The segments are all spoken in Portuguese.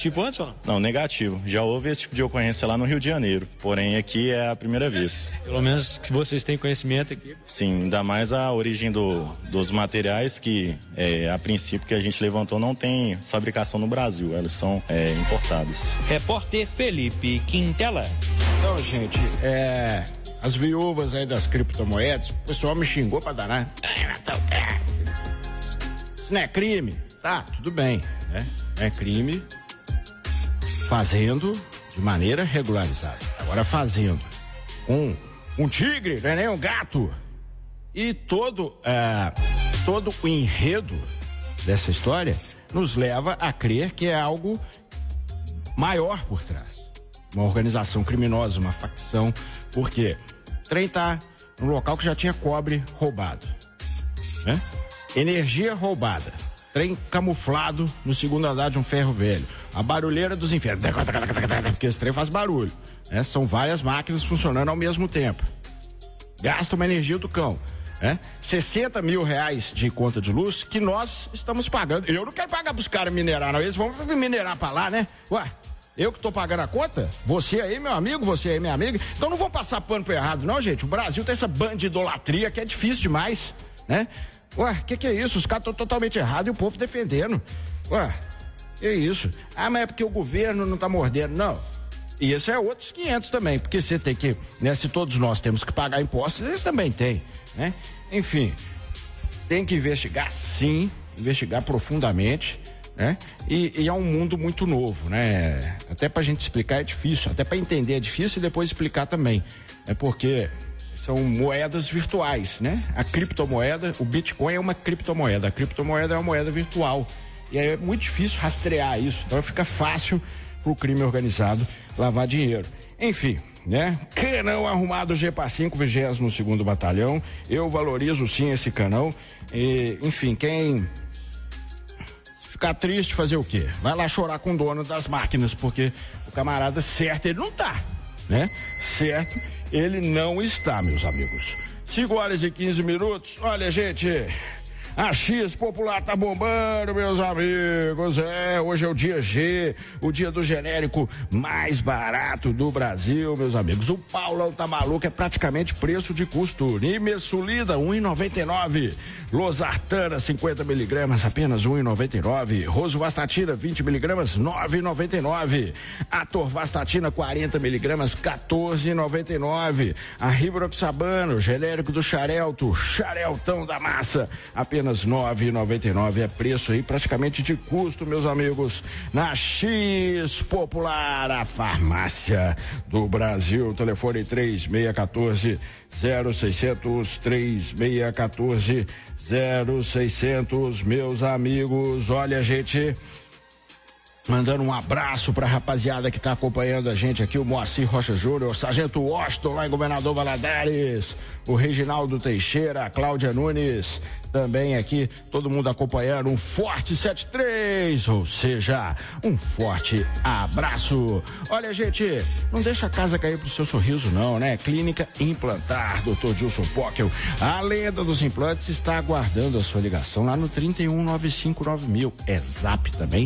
Tipo antes ou não? Não, negativo. Já houve esse tipo de ocorrência lá no Rio de Janeiro, porém aqui é a primeira vez. Pelo menos que vocês têm conhecimento aqui. Sim, ainda mais a origem dos materiais que, a princípio, que a gente levantou não tem fabricação no Brasil, elas são importados. Repórter Felipe Quintela. Então, gente, as viúvas aí das criptomoedas, o pessoal me xingou pra danar. Isso não é crime? Tá, tudo bem, né? É crime fazendo de maneira regularizada. Agora fazendo com um tigre, não é nem um gato. E todo o enredo dessa história nos leva a crer que é algo maior por trás. Uma organização criminosa, uma facção, porque o trem tá num local que já tinha cobre roubado, né? Energia roubada. Trem camuflado no segundo andar de um ferro velho. A barulheira dos infernos. Porque esse trem faz barulho, né? São várias máquinas funcionando ao mesmo tempo. Gasta uma energia do cão, né? 60 mil reais de conta de luz que nós estamos pagando. Eu não quero pagar pros caras minerar, não. Eles vão minerar pra lá, né? Ué, eu que tô pagando a conta? Você aí, meu amigo, você aí, minha amiga. Então não vou passar pano pro errado, não, gente. O Brasil tem essa banda de idolatria que é difícil demais, né? Ué, que é isso? Os caras estão totalmente errados e o povo defendendo. Ué, que isso? Ah, mas é porque o governo não tá mordendo. Não. E esse é outros 500 também, porque você tem que, né? Se todos nós temos que pagar impostos, eles também têm, né? Enfim, tem que investigar sim, investigar profundamente, né? E é um mundo muito novo, né? Até pra gente explicar é difícil, até pra entender é difícil e depois explicar também. É porque são moedas virtuais, né? A criptomoeda, o Bitcoin é uma criptomoeda, a criptomoeda é uma moeda virtual. E aí é muito difícil rastrear isso, então fica fácil pro crime organizado lavar dinheiro. Enfim, né? Canão arrumado GPA-5, 22º Batalhão. Eu valorizo sim esse canão. E, enfim, quem ficar triste, fazer o quê? Vai lá chorar com o dono das máquinas, porque o camarada certo ele não tá, né? Certo, ele não está, meus amigos. 5 horas e 15 minutos. Olha, gente, a X Popular tá bombando, meus amigos. Hoje é o dia G, o dia do genérico mais barato do Brasil, meus amigos. O Paulão tá maluco, é praticamente preço de custo. Nimesulida, R$1,99. Losartana, 50 miligramas, apenas R$1,99. Rosuvastatina, 20 miligramas, R$9,99. Atorvastatina, 40 miligramas, R$14,99. A Rivaroxabana, genérico do Xarelto, Xareltão da massa, apenas R$9,99. É preço aí praticamente de custo, meus amigos. Na X Popular, a farmácia do Brasil. Telefone 3614-0600, 3614-0600, meus amigos. Olha, gente, mandando um abraço pra rapaziada que tá acompanhando a gente aqui, o Moacir Rocha Júnior, o Sargento Washington lá em Governador Valadares, o Reginaldo Teixeira, a Cláudia Nunes, também aqui, todo mundo acompanhando, um forte 73, ou seja, um forte abraço. Olha, gente, não deixa a casa cair pro seu sorriso não, né? Clínica Implantar, Dr. Gilson Pockel, a lenda dos implantes, está aguardando a sua ligação lá no 31959000, é Zap também,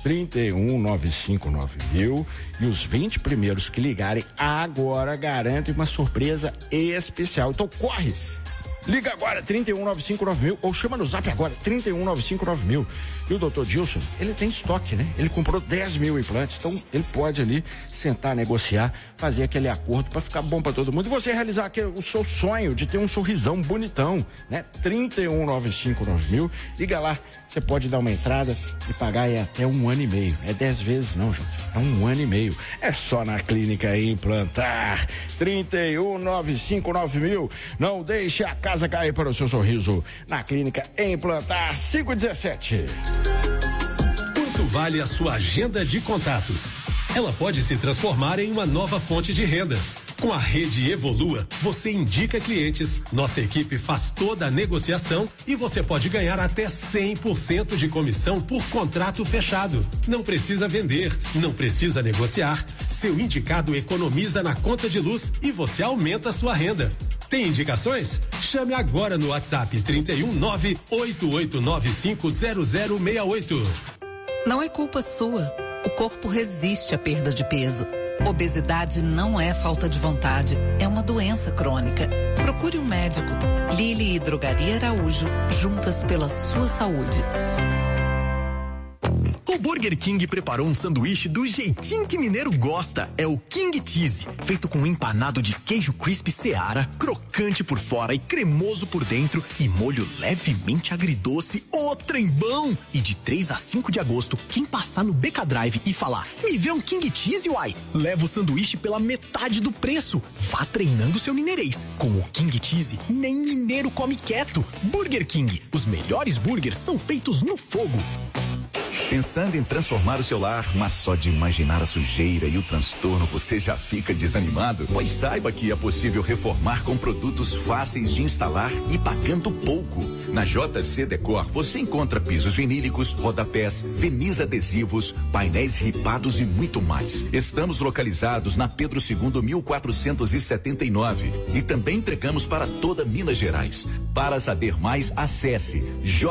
31959000, e os 20 primeiros que ligarem agora garantem uma surpresa especial. Então corre! Liga agora, 31959000, ou chama no Zap agora, 31959000. E o Dr. Gilson, ele tem estoque, né? Ele comprou 10 mil implantes, então ele pode ali sentar, negociar, fazer aquele acordo para ficar bom para todo mundo. E você realizar o seu sonho de ter um sorrisão bonitão, né? 31959000, liga lá, você pode dar uma entrada e pagar até 1 ano e meio. É 10 vezes não, gente, é 1 ano e meio. É só na Clínica Implantar, 31959000. Não deixe a casa cair para o seu sorriso. Na Clínica Implantar, 517. Quanto vale a sua agenda de contatos? Ela pode se transformar em uma nova fonte de renda. Com a rede Evolua, você indica clientes, nossa equipe faz toda a negociação e você pode ganhar até 100% de comissão por contrato fechado. Não precisa vender, não precisa negociar. Seu indicado economiza na conta de luz e você aumenta a sua renda. Tem indicações? Chame agora no WhatsApp 31988950068. Não é culpa sua. o corpo resiste à perda de peso. Obesidade não é falta de vontade, é uma doença crônica. Procure um médico. Lili e Drogaria Araújo, juntas pela sua saúde. O Burger King preparou um sanduíche do jeitinho que mineiro gosta. É o King Cheese, feito com empanado de queijo crispy Seara, crocante por fora e cremoso por dentro e molho levemente agridoce. Ô, trem bom! E de 3 a 5 de agosto, quem passar no BK Drive e falar, me vê um King Cheese, uai, leva o sanduíche pela metade do preço. Vá treinando seu mineirês. Com o King Cheese, nem mineiro come quieto. Burger King, os melhores burgers são feitos no fogo. Pensando em transformar o seu lar, mas só de imaginar a sujeira e o transtorno você já fica desanimado? Pois saiba que é possível reformar com produtos fáceis de instalar e pagando pouco. Na JC Decor você encontra pisos vinílicos, rodapés, verniz adesivos, painéis ripados e muito mais. Estamos localizados na Pedro II 1479 e também entregamos para toda Minas Gerais. Para saber mais, acesse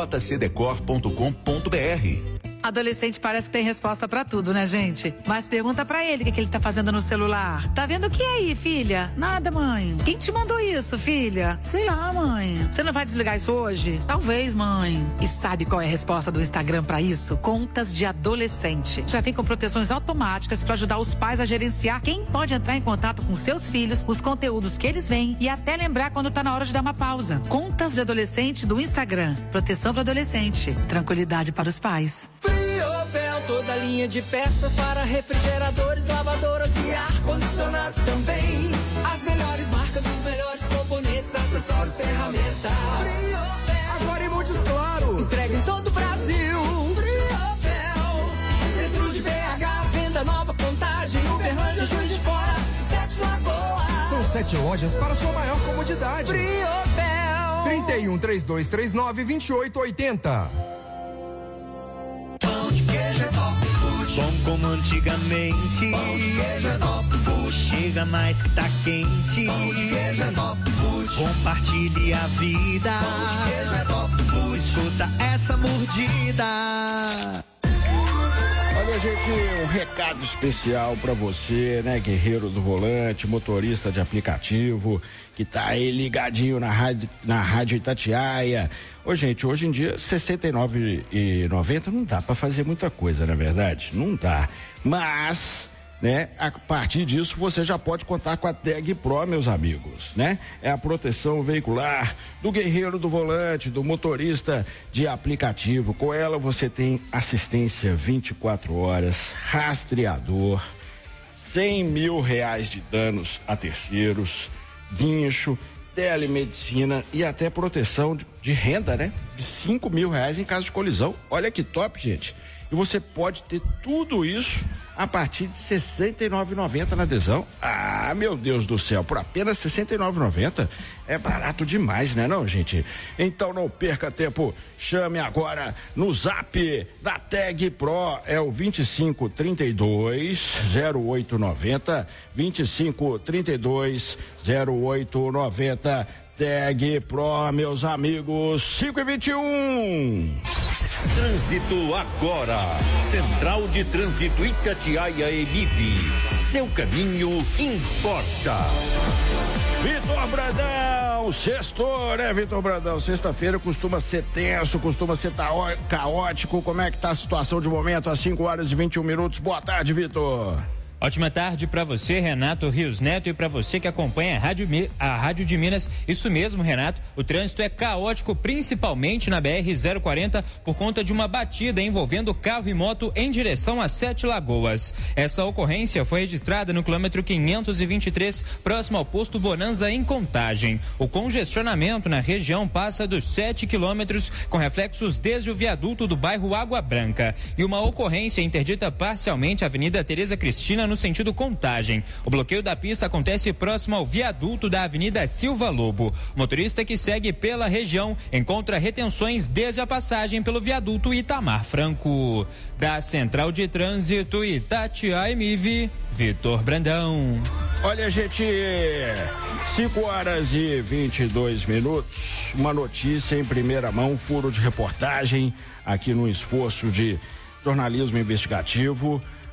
jcdecor.com.br. Adolescente parece que tem resposta pra tudo, né, gente? Mas pergunta pra ele o que ele tá fazendo no celular. Tá vendo o que aí, filha? Nada, mãe. Quem te mandou isso, filha? Sei lá, mãe. Você não vai desligar isso hoje? Talvez, mãe. E sabe qual é a resposta do Instagram pra isso? Contas de adolescente. Já vem com proteções automáticas pra ajudar os pais a gerenciar quem pode entrar em contato com seus filhos, os conteúdos que eles veem e até lembrar quando tá na hora de dar uma pausa. Contas de adolescente do Instagram. Proteção para adolescente. Tranquilidade para os pais. Friobel, toda linha de peças para refrigeradores, lavadoras e ar-condicionados também. As melhores marcas, os melhores componentes, acessórios, ferramentas. Friobel. Agora em Montes Claros. Entrega em todo o Brasil. Friobel. Centro de BH, venda nova, Contagem, Uberlândia, Juiz de Fora, 7 Lagoas. São 7 lojas para sua maior comodidade. Friobel. 31 3239 2880. Pão de queijo é top food. Bom como antigamente. Pão de queijo é top food. Chega mais que tá quente. Pão de queijo é top food. Compartilhe a vida. Pão de queijo é top food. Escuta essa mordida. Olha, gente, um recado especial pra você, né, guerreiro do volante, motorista de aplicativo, que tá aí ligadinho na rádio Itatiaia. Ô, gente, hoje em dia, R$ 69,90 não dá pra fazer muita coisa, na verdade? Não dá. Mas, né, a partir disso você já pode contar com a Tag Pro, meus amigos, né? É a proteção veicular do guerreiro do volante, do motorista de aplicativo. Com ela você tem assistência 24 horas, rastreador, R$100 mil de danos a terceiros, guincho, telemedicina e até proteção de renda, né? De R$5 mil em caso de colisão. Olha que top, gente. E você pode ter tudo isso a partir de R$ 69,90 na adesão. Ah, meu Deus do céu, por apenas R$ 69,90 é barato demais, né não, gente? Então não perca tempo, chame agora no zap da Tag Pro, é o 2532-0890, 2532-0890, Tag Pro, meus amigos, 5h21. Trânsito agora. Central de Trânsito Itatiaia Emib. Seu caminho importa. Vitor Brandão, sextou, né, Vitor Brandão? Sexta-feira costuma ser tenso, costuma ser caótico. Como é que tá a situação de momento às 5h21? Boa tarde, Vitor. Ótima tarde para você, Renato Rios Neto, e para você que acompanha a Rádio de Minas. Isso mesmo, Renato, o trânsito é caótico, principalmente na BR-040, por conta de uma batida envolvendo carro e moto em direção a 7 Lagoas. Essa ocorrência foi registrada no quilômetro 523, próximo ao posto Bonanza, em Contagem. O congestionamento na região passa dos 7 quilômetros, com reflexos desde o viaduto do bairro Água Branca. E uma ocorrência interdita parcialmente a Avenida Tereza Cristina, no sentido Contagem. O bloqueio da pista acontece próximo ao viaduto da Avenida Silva Lobo. O motorista que segue pela região encontra retenções desde a passagem pelo viaduto Itamar Franco. Da Central de Trânsito Itatiaia Emib, Vitor Brandão. Olha, gente, 5h22. Uma notícia em primeira mão, furo de reportagem aqui no esforço de jornalismo investigativo.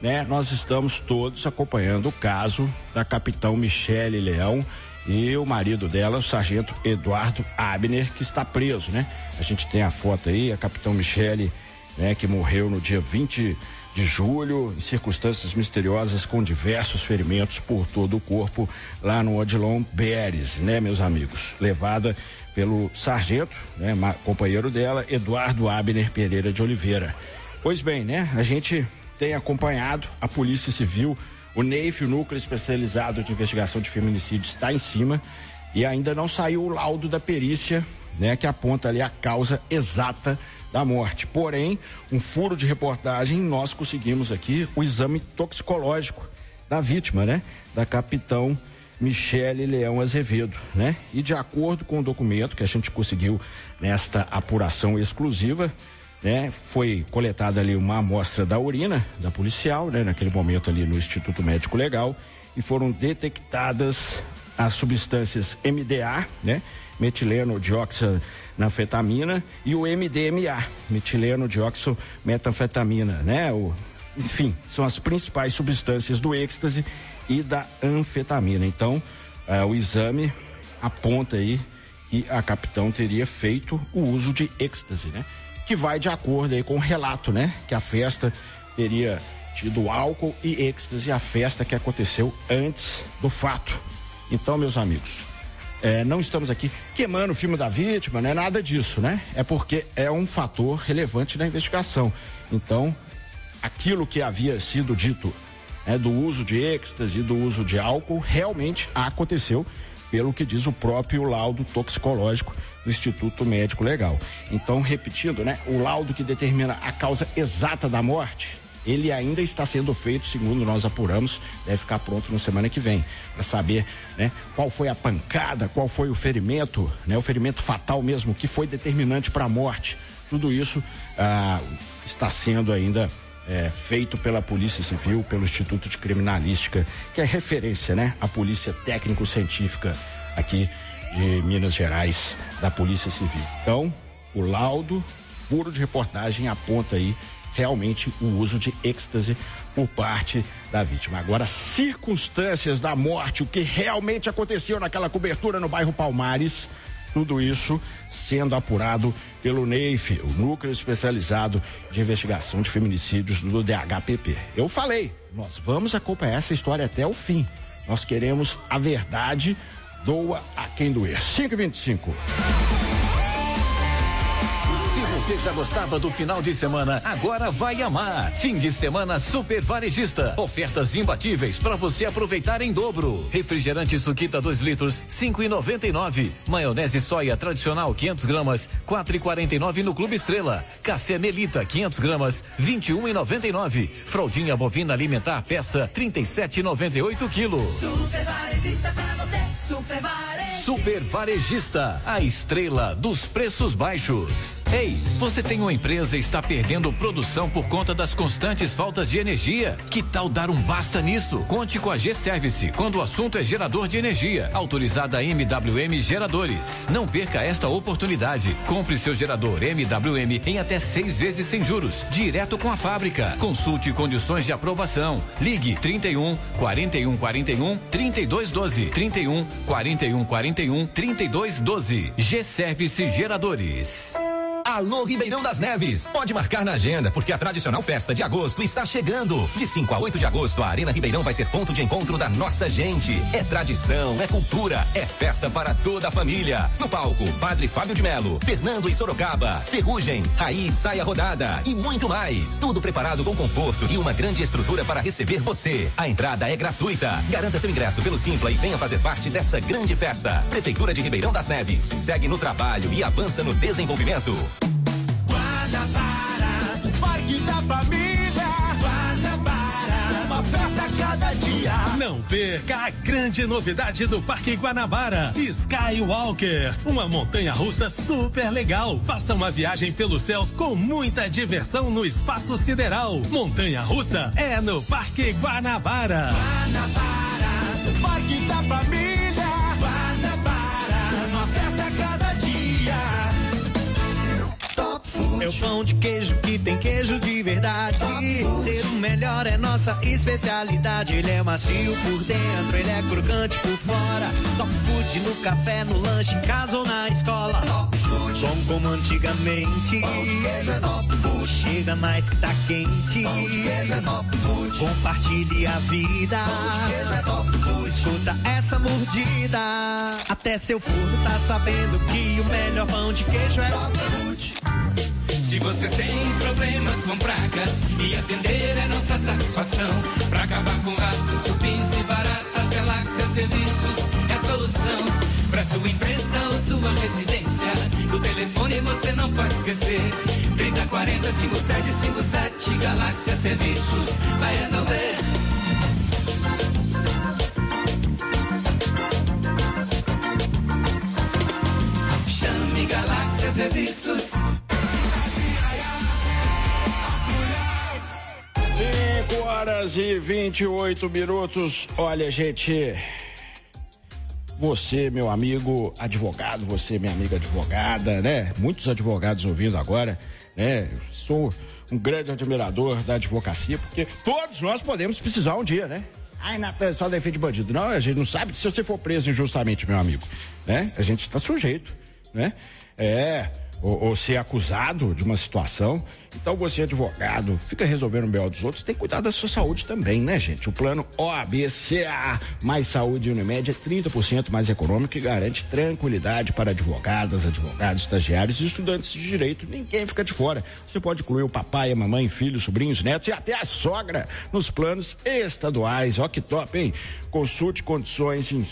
né, nós estamos todos acompanhando o caso da capitão Michele Leão e o marido dela, o sargento Eduardo Abner, que está preso, né? A gente tem a foto aí, a capitão Michele, né, que morreu no dia 20 de julho, em circunstâncias misteriosas, com diversos ferimentos por todo o corpo, lá no Odilon Beres, né, meus amigos? Levada pelo sargento, né, companheiro dela, Eduardo Abner Pereira de Oliveira. Pois bem, né, a gente tem acompanhado a Polícia Civil, o NEIF, o Núcleo Especializado de Investigação de Feminicídio, está em cima e ainda não saiu o laudo da perícia, né, que aponta ali a causa exata da morte. Porém, um furo de reportagem, nós conseguimos aqui o exame toxicológico da vítima, né, da capitão Michele Leão Azevedo, né? E de acordo com o documento que a gente conseguiu nesta apuração exclusiva, né, foi coletada ali uma amostra da urina da policial, né, naquele momento ali no Instituto Médico Legal, e foram detectadas as substâncias MDA, né, metileno dioxanfetamina, e o MDMA, metileno dioxometanfetamina, né? Enfim, são as principais substâncias do êxtase e da anfetamina. Então, o exame aponta aí que a capitão teria feito o uso de êxtase, né? Que vai de acordo aí com o relato, né? Que a festa teria tido álcool e êxtase, a festa que aconteceu antes do fato. Então, meus amigos, não estamos aqui queimando o filme da vítima, não é nada disso, né? É porque é um fator relevante na investigação. Então, aquilo que havia sido dito, né, do uso de êxtase e do uso de álcool, realmente aconteceu, pelo que diz o próprio laudo toxicológico do Instituto Médico Legal. Então, repetindo, né, o laudo que determina a causa exata da morte, ele ainda está sendo feito, segundo nós apuramos, deve ficar pronto na semana que vem, para saber, né, qual foi a pancada, qual foi o ferimento, né, o ferimento fatal mesmo, que foi determinante para a morte. Tudo isso está sendo ainda feito pela Polícia Civil, pelo Instituto de Criminalística, que é referência, né, a polícia técnico-científica aqui de Minas Gerais, da Polícia Civil. Então, o laudo, furo de reportagem, aponta aí realmente o uso de êxtase por parte da vítima. Agora, circunstâncias da morte, o que realmente aconteceu naquela cobertura no bairro Palmares, tudo isso sendo apurado pelo NEIF, o Núcleo Especializado de Investigação de Feminicídios do DHPP. Eu falei, nós vamos acompanhar essa história até o fim. Nós queremos a verdade, doa a quem doer. 5h25. Se você já gostava do final de semana, agora vai amar. Fim de semana Super Varejista. Ofertas imbatíveis para você aproveitar em dobro. Refrigerante Suquita 2 litros, 5,99. Maionese soia tradicional 500 gramas, 4,49 no Clube Estrela. Café Melita 500 gramas, 21,99. Fraldinha bovina alimentar peça, 37,98 quilos. Super Varejista pra você, Super Varejista. Super Varejista, a estrela dos preços baixos. Ei, você tem uma empresa e está perdendo produção por conta das constantes faltas de energia? Que tal dar um basta nisso? Conte com a G-Service quando o assunto é gerador de energia, autorizada MWM Geradores. Não perca esta oportunidade. Compre seu gerador MWM em até 6 vezes sem juros, direto com a fábrica. Consulte condições de aprovação. Ligue 31 41 41 32 12, 31 41 41 32 12. G-Service Geradores. Alô, Ribeirão das Neves. Pode marcar na agenda, porque a tradicional festa de agosto está chegando. De 5 a 8 de agosto, a Arena Ribeirão vai ser ponto de encontro da nossa gente. É tradição, é cultura, é festa para toda a família. No palco, Padre Fábio de Melo, Fernando e Sorocaba, Ferrugem, Raiz, Saia Rodada e muito mais. Tudo preparado com conforto e uma grande estrutura para receber você. A entrada é gratuita. Garanta seu ingresso pelo Simpla e venha fazer parte dessa grande festa. Prefeitura de Ribeirão das Neves. Segue no trabalho e avança no desenvolvimento. Guanabara, Parque da Família. Guanabara, uma festa a cada dia. Não perca a grande novidade do Parque Guanabara, Skywalker, uma montanha-russa super legal. Faça uma viagem pelos céus com muita diversão no espaço sideral. Montanha-russa é no Parque Guanabara. Guanabara, Parque da Família. Guanabara, uma festa a cada dia. Top Sul. É o pão de queijo que tem queijo de verdade. Ser o melhor é nossa especialidade. Ele é macio por dentro, ele é crocante por fora. Top Food no café, no lanche, em casa ou na escola. Top Food, bom como antigamente. Pão de queijo é Top Food. Chega mais que tá quente. Pão de queijo é Top Food. Compartilhe a vida. Pão de queijo é Top Food. Escuta essa mordida. Até seu forno tá sabendo que o melhor pão de queijo é Top Food. Se você tem problemas com pragas e atender é nossa satisfação. Pra acabar com ratos, cupins e baratas, Galáxia Serviços é a solução. Pra sua empresa ou sua residência, o telefone você não pode esquecer. 3040 5757, Galáxia Serviços vai resolver. Chame Galáxia Serviços. 5h28. Olha, gente, você, meu amigo advogado, você, minha amiga advogada, né? Muitos advogados ouvindo agora, né? Sou um grande admirador da advocacia, porque todos nós podemos precisar um dia, né? Ai, Natan, só defende bandido. Não, a gente não sabe se você for preso injustamente, meu amigo, né? A gente está sujeito, né? Ou ser acusado de uma situação. Então você, advogado, fica resolvendo o B.O. dos outros, tem que cuidar da sua saúde também, né, gente? O plano OAB-CA mais saúde Unimed é 30% mais econômico e garante tranquilidade para advogadas, advogados, estagiários e estudantes de direito. Ninguém fica de fora. Você pode incluir o papai, a mamãe, filhos, sobrinhos, netos e até a sogra nos planos estaduais. Ó que top, hein? Consulte condições em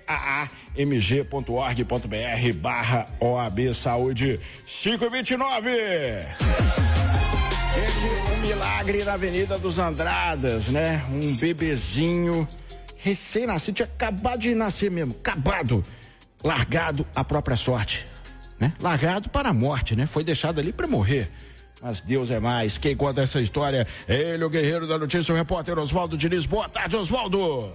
caamg.org.br/OAB Saúde. 5h29. Um milagre na Avenida dos Andradas, né? Um bebezinho recém-nascido, tinha acabado de nascer mesmo, largado à própria sorte, né? Largado para a morte, né? Foi deixado ali para morrer. Mas Deus é mais. Quem conta essa história é ele, o guerreiro da notícia, o repórter Oswaldo Diniz. Boa tarde, Oswaldo.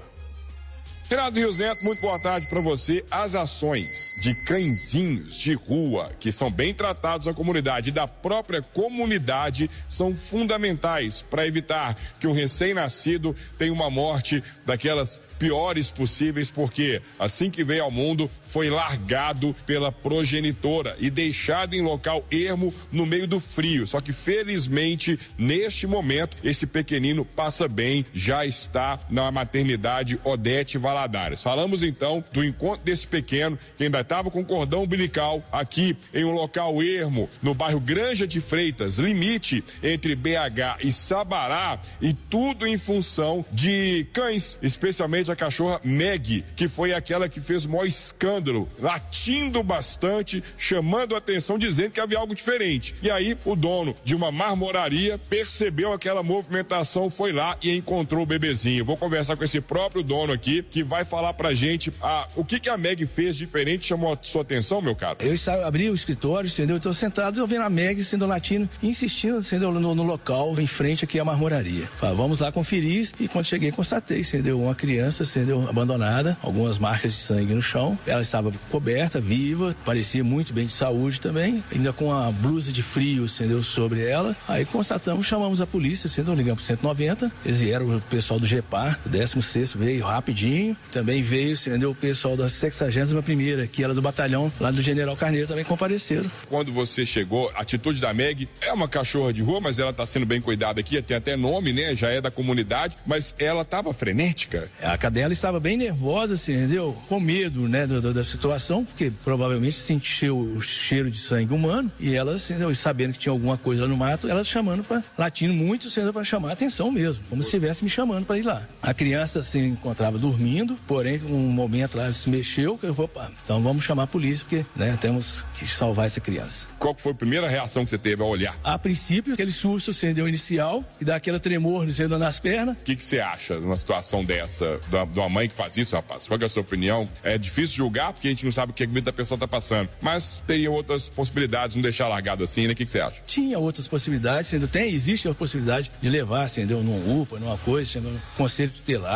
Renato Rios Neto, muito boa tarde para você. As ações de cãezinhos de rua, que são bem tratados na comunidade e da própria comunidade, são fundamentais para evitar que um recém-nascido tenha uma morte daquelas piores possíveis, porque assim que veio ao mundo foi largado pela progenitora e deixado em local ermo no meio do frio. Só que felizmente neste momento esse pequenino passa bem, já está na maternidade Odete Valadares. Falamos então do encontro desse pequeno que ainda estava com cordão umbilical aqui em um local ermo no bairro Granja de Freitas, limite entre BH e Sabará, e tudo em função de cães, especialmente a cachorra Meg, que foi aquela que fez o maior escândalo, latindo bastante, chamando a atenção, dizendo que havia algo diferente. E aí o dono de uma marmoraria percebeu aquela movimentação, foi lá e encontrou o bebezinho. Vou conversar com esse próprio dono aqui, que vai falar pra gente o que a Meg fez diferente, chamou a sua atenção, meu caro? Eu abri o escritório, entendeu? Estou sentado, eu vendo a Meg sendo latino, insistindo, entendeu? No local, em frente aqui à marmoraria. Falei, vamos lá conferir, e quando cheguei, constatei, entendeu? Uma criança, entendeu? Abandonada, algumas marcas de sangue no chão. Ela estava coberta, viva, parecia muito bem de saúde também, ainda com a blusa de frio, entendeu? Sobre ela. Aí constatamos, chamamos a polícia, entendeu? Ligamos pro 190, eles vieram, o pessoal do GEPAR, o 16º veio rapidinho, também veio, entendeu? O pessoal da 61ª, que era do batalhão lá do General Carneiro, também compareceram. Quando você chegou, a atitude da Meg é uma cachorra de rua, mas ela está sendo bem cuidada aqui, tem até nome, né? Já é da comunidade, mas ela estava frenética. A cadela estava bem nervosa, assim, entendeu? Com medo, né, da situação, porque provavelmente sentiu o cheiro de sangue humano, e ela, assim, entendeu? E sabendo que tinha alguma coisa lá no mato, ela chamando latindo muito, sendo para chamar a atenção mesmo, como se estivesse me chamando para ir lá. A criança se encontrava dormindo, porém, um momento lá se mexeu, que eu vou, então vamos chamar a polícia, porque, né, temos que salvar essa criança. Qual foi a primeira reação que você teve ao olhar? A princípio, aquele susto, entendeu, inicial, e dá aquela tremor, entendeu, nas pernas. O que você acha numa situação dessa, de uma mãe que faz isso, rapaz? Qual é a sua opinião? É difícil julgar, porque a gente não sabe o que a vida da pessoa tá passando, mas teria outras possibilidades, não deixar largado assim, né? O que você acha? Tinha outras possibilidades, entendeu? Existe a possibilidade de levar, entendeu, num UPA, numa coisa, entendeu? Conselho tutelar,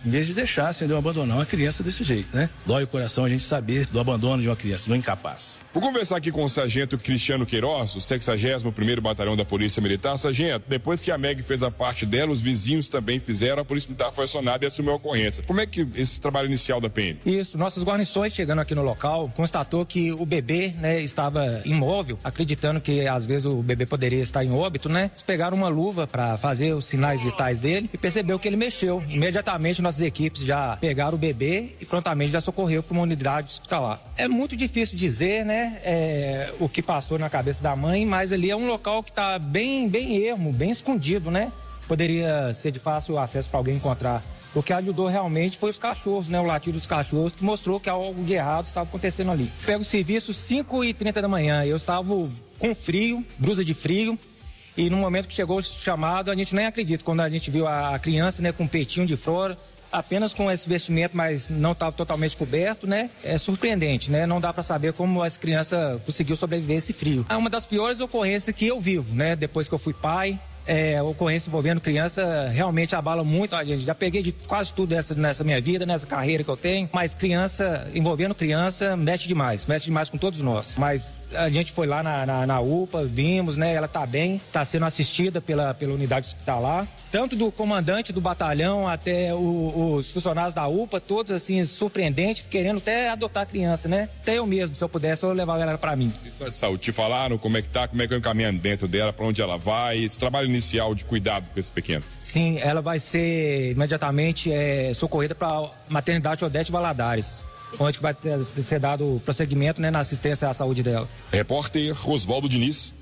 Em vez de deixar, entendeu? Abandonar uma criança desse jeito, né? Dói o coração a gente saber do abandono de uma criança, do incapaz. Vou conversar aqui com o sargento Cristiano Queiroz, o 61º Batalhão da Polícia Militar. Sargento, depois que a Meg fez a parte dela, os vizinhos também fizeram, a Polícia Militar foi acionada e assumiu a ocorrência. Como é que esse trabalho inicial da PM? Isso, nossas guarnições chegando aqui no local, constatou que o bebê, né, estava imóvel, acreditando que às vezes o bebê poderia estar em óbito, né? Eles pegaram uma luva para fazer os sinais vitais dele e percebeu que ele mexeu. Imediatamente nossas equipes já pegaram o bebê e prontamente já socorreu para uma unidade hospitalar. É muito difícil dizer, né, o que passou na cabeça da mãe, mas ali é um local que está bem ermo, bem escondido, né? Poderia ser de fácil acesso para alguém encontrar. O que ajudou realmente foi os cachorros, né? O latido dos cachorros, que mostrou que algo de errado estava acontecendo ali. Pego o serviço 5h30 da manhã, eu estava com frio, blusa de frio, e no momento que chegou o chamado, a gente nem acredita, quando a gente viu a criança, né, com um peitinho de fora, apenas com esse vestimento, mas não estava totalmente coberto, né? É surpreendente, né? Não dá para saber como essa criança conseguiu sobreviver a esse frio. É uma das piores ocorrências que eu vivo, né? Depois que eu fui pai, ocorrência envolvendo criança realmente abala muito a gente. Já peguei de quase tudo nessa minha vida, nessa carreira que eu tenho, mas envolvendo criança, mexe demais com todos nós. Mas a gente foi lá na UPA, vimos, né? Ela tá bem, tá sendo assistida pela unidade hospitalar, tanto do comandante do batalhão até os funcionários da UPA, todos assim, surpreendentes, querendo até adotar a criança, né? Até eu mesmo, se eu pudesse, eu levava ela pra mim. Isso de saúde, te falaram como é que tá, como é que é o caminho dentro dela, pra onde ela vai, esse trabalho inicial de cuidado com esse pequeno? Sim, ela vai ser imediatamente socorrida para a maternidade Odete Valadares, onde vai ser dado prosseguimento, né, na assistência à saúde dela. Repórter Oswaldo Diniz.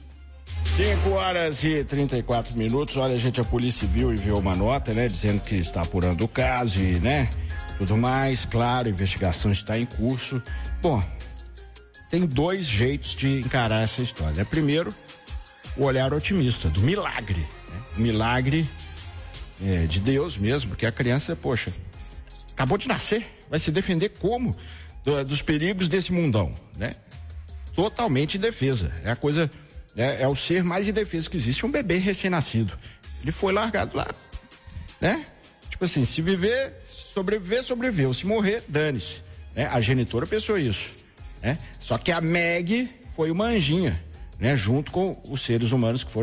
5h34. Olha, gente, a Polícia Civil enviou uma nota, né, dizendo que está apurando o caso e, né, tudo mais. Claro, a investigação está em curso. Bom, tem dois jeitos de encarar essa história, né? Primeiro, o olhar otimista do milagre, né? O milagre de Deus mesmo, porque a criança, poxa, acabou de nascer, vai se defender como? Dos perigos desse mundão, né? Totalmente indefesa, é a coisa, é o ser mais indefeso que existe, um bebê recém-nascido. Ele foi largado lá, né? Tipo assim, se viver, sobreviver, sobreviveu, se morrer, dane-se, né? A genitora pensou isso, né? Só que a Meg foi uma anjinha, né, junto com os seres humanos que foram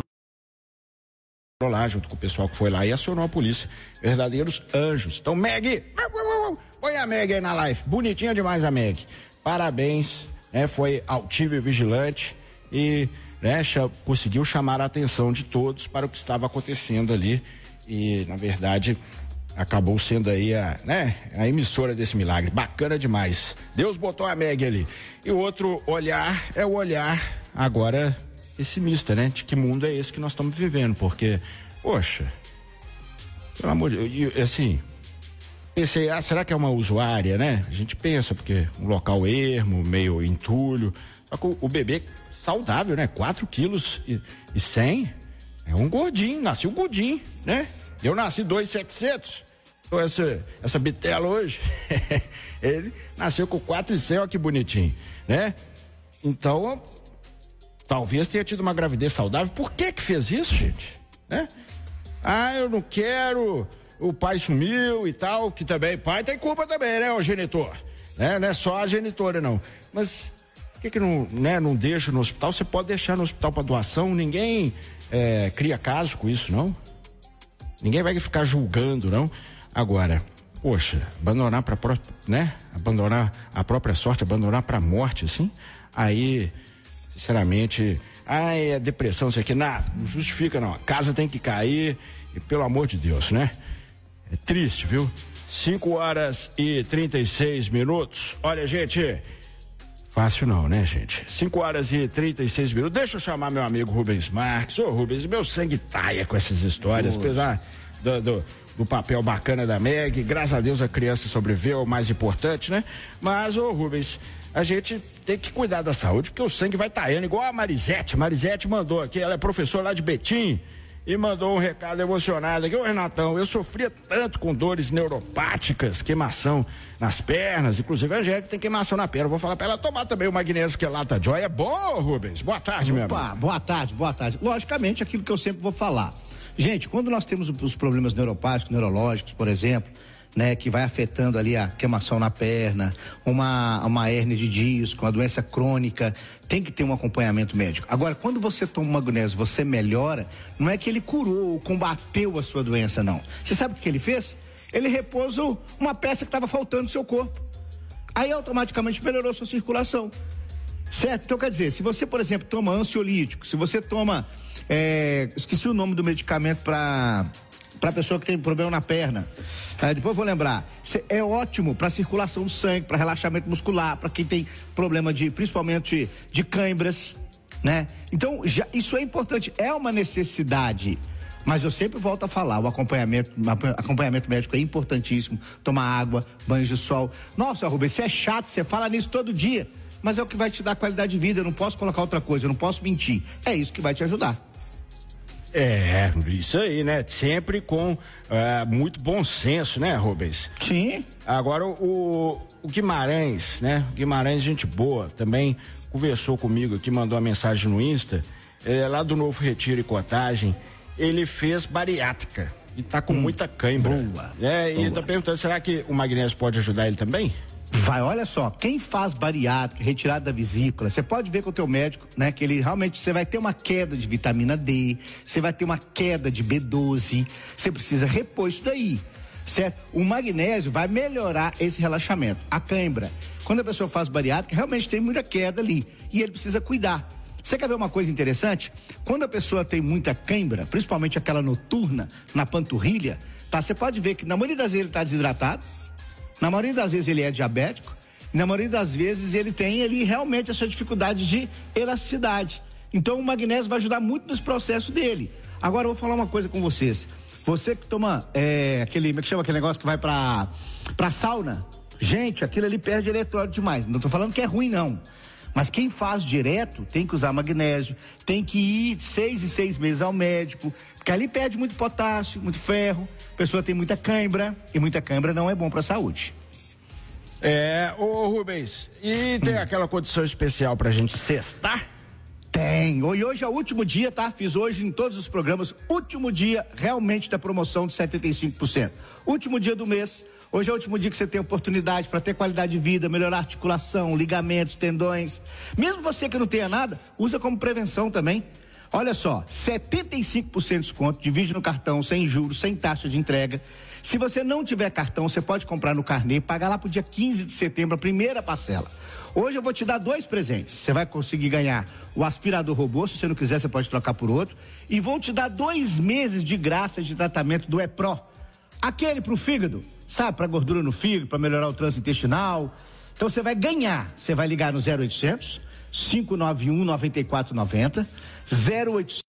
lá, junto com o pessoal que foi lá e acionou a polícia. Verdadeiros anjos. Então, Meg, põe a Meg aí na live. Bonitinha demais a Meg. Parabéns, né, foi altiva e vigilante e, né, conseguiu chamar a atenção de todos para o que estava acontecendo ali e, na verdade, acabou sendo aí a emissora desse milagre. Bacana demais. Deus botou a Meg ali. E o outro olhar é o olhar agora pessimista, né? De que mundo é esse que nós estamos vivendo, porque, poxa, pelo amor de Deus, assim, pensei, será que é uma usuária, né? A gente pensa, porque um local ermo, meio entulho, só que o bebê saudável, né? 4 quilos e 100, é um gordinho, nasceu gordinho, né? Eu nasci 2,700, então essa bitela hoje, ele nasceu com 4,100, olha que bonitinho, né? Então, talvez tenha tido uma gravidez saudável. Por que fez isso, gente? Né? Eu não quero, o pai sumiu e tal, que também, pai tem culpa também, né, o genitor? Né? Não é só a genitora, não. Mas, por que não, né, não deixa no hospital? Você pode deixar no hospital para doação, ninguém cria caso com isso, não? Ninguém vai ficar julgando, não? Agora, poxa, abandonar abandonar a própria sorte, abandonar para a morte, assim, aí, sinceramente, é depressão, isso aqui, não justifica não, a casa tem que cair, e pelo amor de Deus, né? É triste, viu? 5h36. Olha, gente, fácil não, né, gente? 5h36. Deixa eu chamar meu amigo Rubens Marques. Ô, Rubens, meu sangue taia com essas histórias, apesar do papel bacana da Meg, graças a Deus a criança sobreviveu, é o mais importante, né? Mas, ô Rubens, a gente tem que cuidar da saúde, porque o sangue vai taiando, igual a Marisete. Marisete mandou aqui, ela é professora lá de Betim, e mandou um recado emocionado aqui. Ô Renatão, eu sofria tanto com dores neuropáticas, queimação nas pernas, inclusive a Angélica tem queimação na perna. Vou falar pra ela tomar também o magnésio quelata Joy. É bom, Rubens? Boa tarde, meu amigo. Boa tarde. Logicamente, aquilo que eu sempre vou falar. Gente, quando nós temos os problemas neuropáticos, neurológicos, por exemplo, né, que vai afetando ali a queimação na perna, uma hérnia de disco, uma doença crônica, tem que ter um acompanhamento médico. Agora, quando você toma o magnésio, você melhora, não é que ele curou ou combateu a sua doença, não. Você sabe o que ele fez? Ele repôs uma peça que estava faltando no seu corpo. Aí automaticamente melhorou a sua circulação. Certo? Então, quer dizer, se você, por exemplo, toma ansiolítico, se você toma, esqueci o nome do medicamento para pessoa que tem problema na perna, depois eu vou lembrar, é ótimo para circulação do sangue, para relaxamento muscular, para quem tem problema principalmente de câimbras, né? Então, isso é importante, é uma necessidade, mas eu sempre volto a falar, o acompanhamento médico é importantíssimo, tomar água, banho de sol. Nossa, Rubens, você é chato, você fala nisso todo dia, mas é o que vai te dar qualidade de vida, eu não posso colocar outra coisa, eu não posso mentir, é isso que vai te ajudar. É, isso aí, né? Sempre com muito bom senso, né, Rubens? Sim. Agora, o Guimarães, né? Guimarães, gente boa, também conversou comigo aqui, mandou uma mensagem no Insta, lá do Novo Retiro e Contagem, ele fez bariátrica e tá com muita cãibra. Boa. E tá perguntando, será que o magnésio pode ajudar ele também? Vai, olha só, quem faz bariátrica, retirada da vesícula, você pode ver com o teu médico, né, que ele realmente, você vai ter uma queda de vitamina D, você vai ter uma queda de B12, você precisa repor isso daí, certo? O magnésio vai melhorar esse relaxamento. A cãibra, quando a pessoa faz bariátrica, realmente tem muita queda ali, e ele precisa cuidar. Você quer ver uma coisa interessante? Quando a pessoa tem muita cãibra, principalmente aquela noturna, na panturrilha, tá? Você pode ver que na maioria das vezes ele tá desidratado, na maioria das vezes ele é diabético, na maioria das vezes ele tem realmente essa dificuldade de elasticidade. Então o magnésio vai ajudar muito nesse processo dele. Agora eu vou falar uma coisa com vocês. Você que toma como é que chama aquele negócio que vai pra sauna? Gente, aquilo ali perde eletrólito demais. Não tô falando que é ruim, não. Mas quem faz direto tem que usar magnésio, tem que ir 6 em 6 meses ao médico, porque ali perde muito potássio, muito ferro, a pessoa tem muita cãibra, e muita cãibra não é bom para a saúde. Ô Rubens, e tem aquela condição especial pra gente sextar? Tem, e hoje é o último dia, tá? Fiz hoje em todos os programas, último dia realmente da promoção de 75%. Último dia do mês. Hoje é o último dia que você tem oportunidade para ter qualidade de vida, melhorar a articulação, ligamentos, tendões. Mesmo você que não tenha nada, usa como prevenção também. Olha só, 75% de desconto, divide no cartão, sem juros, sem taxa de entrega. Se você não tiver cartão, você pode comprar no carnê, pagar lá pro dia 15 de setembro, a primeira parcela. Hoje eu vou te dar 2 presentes. Você vai conseguir ganhar o aspirador robô, se você não quiser, você pode trocar por outro. E vou te dar 2 meses de graça de tratamento do EPRO. Aquele pro fígado. Sabe, para gordura no fígado, para melhorar o trânsito intestinal. Então você vai ganhar. Você vai ligar no 0800 591 9490, 0800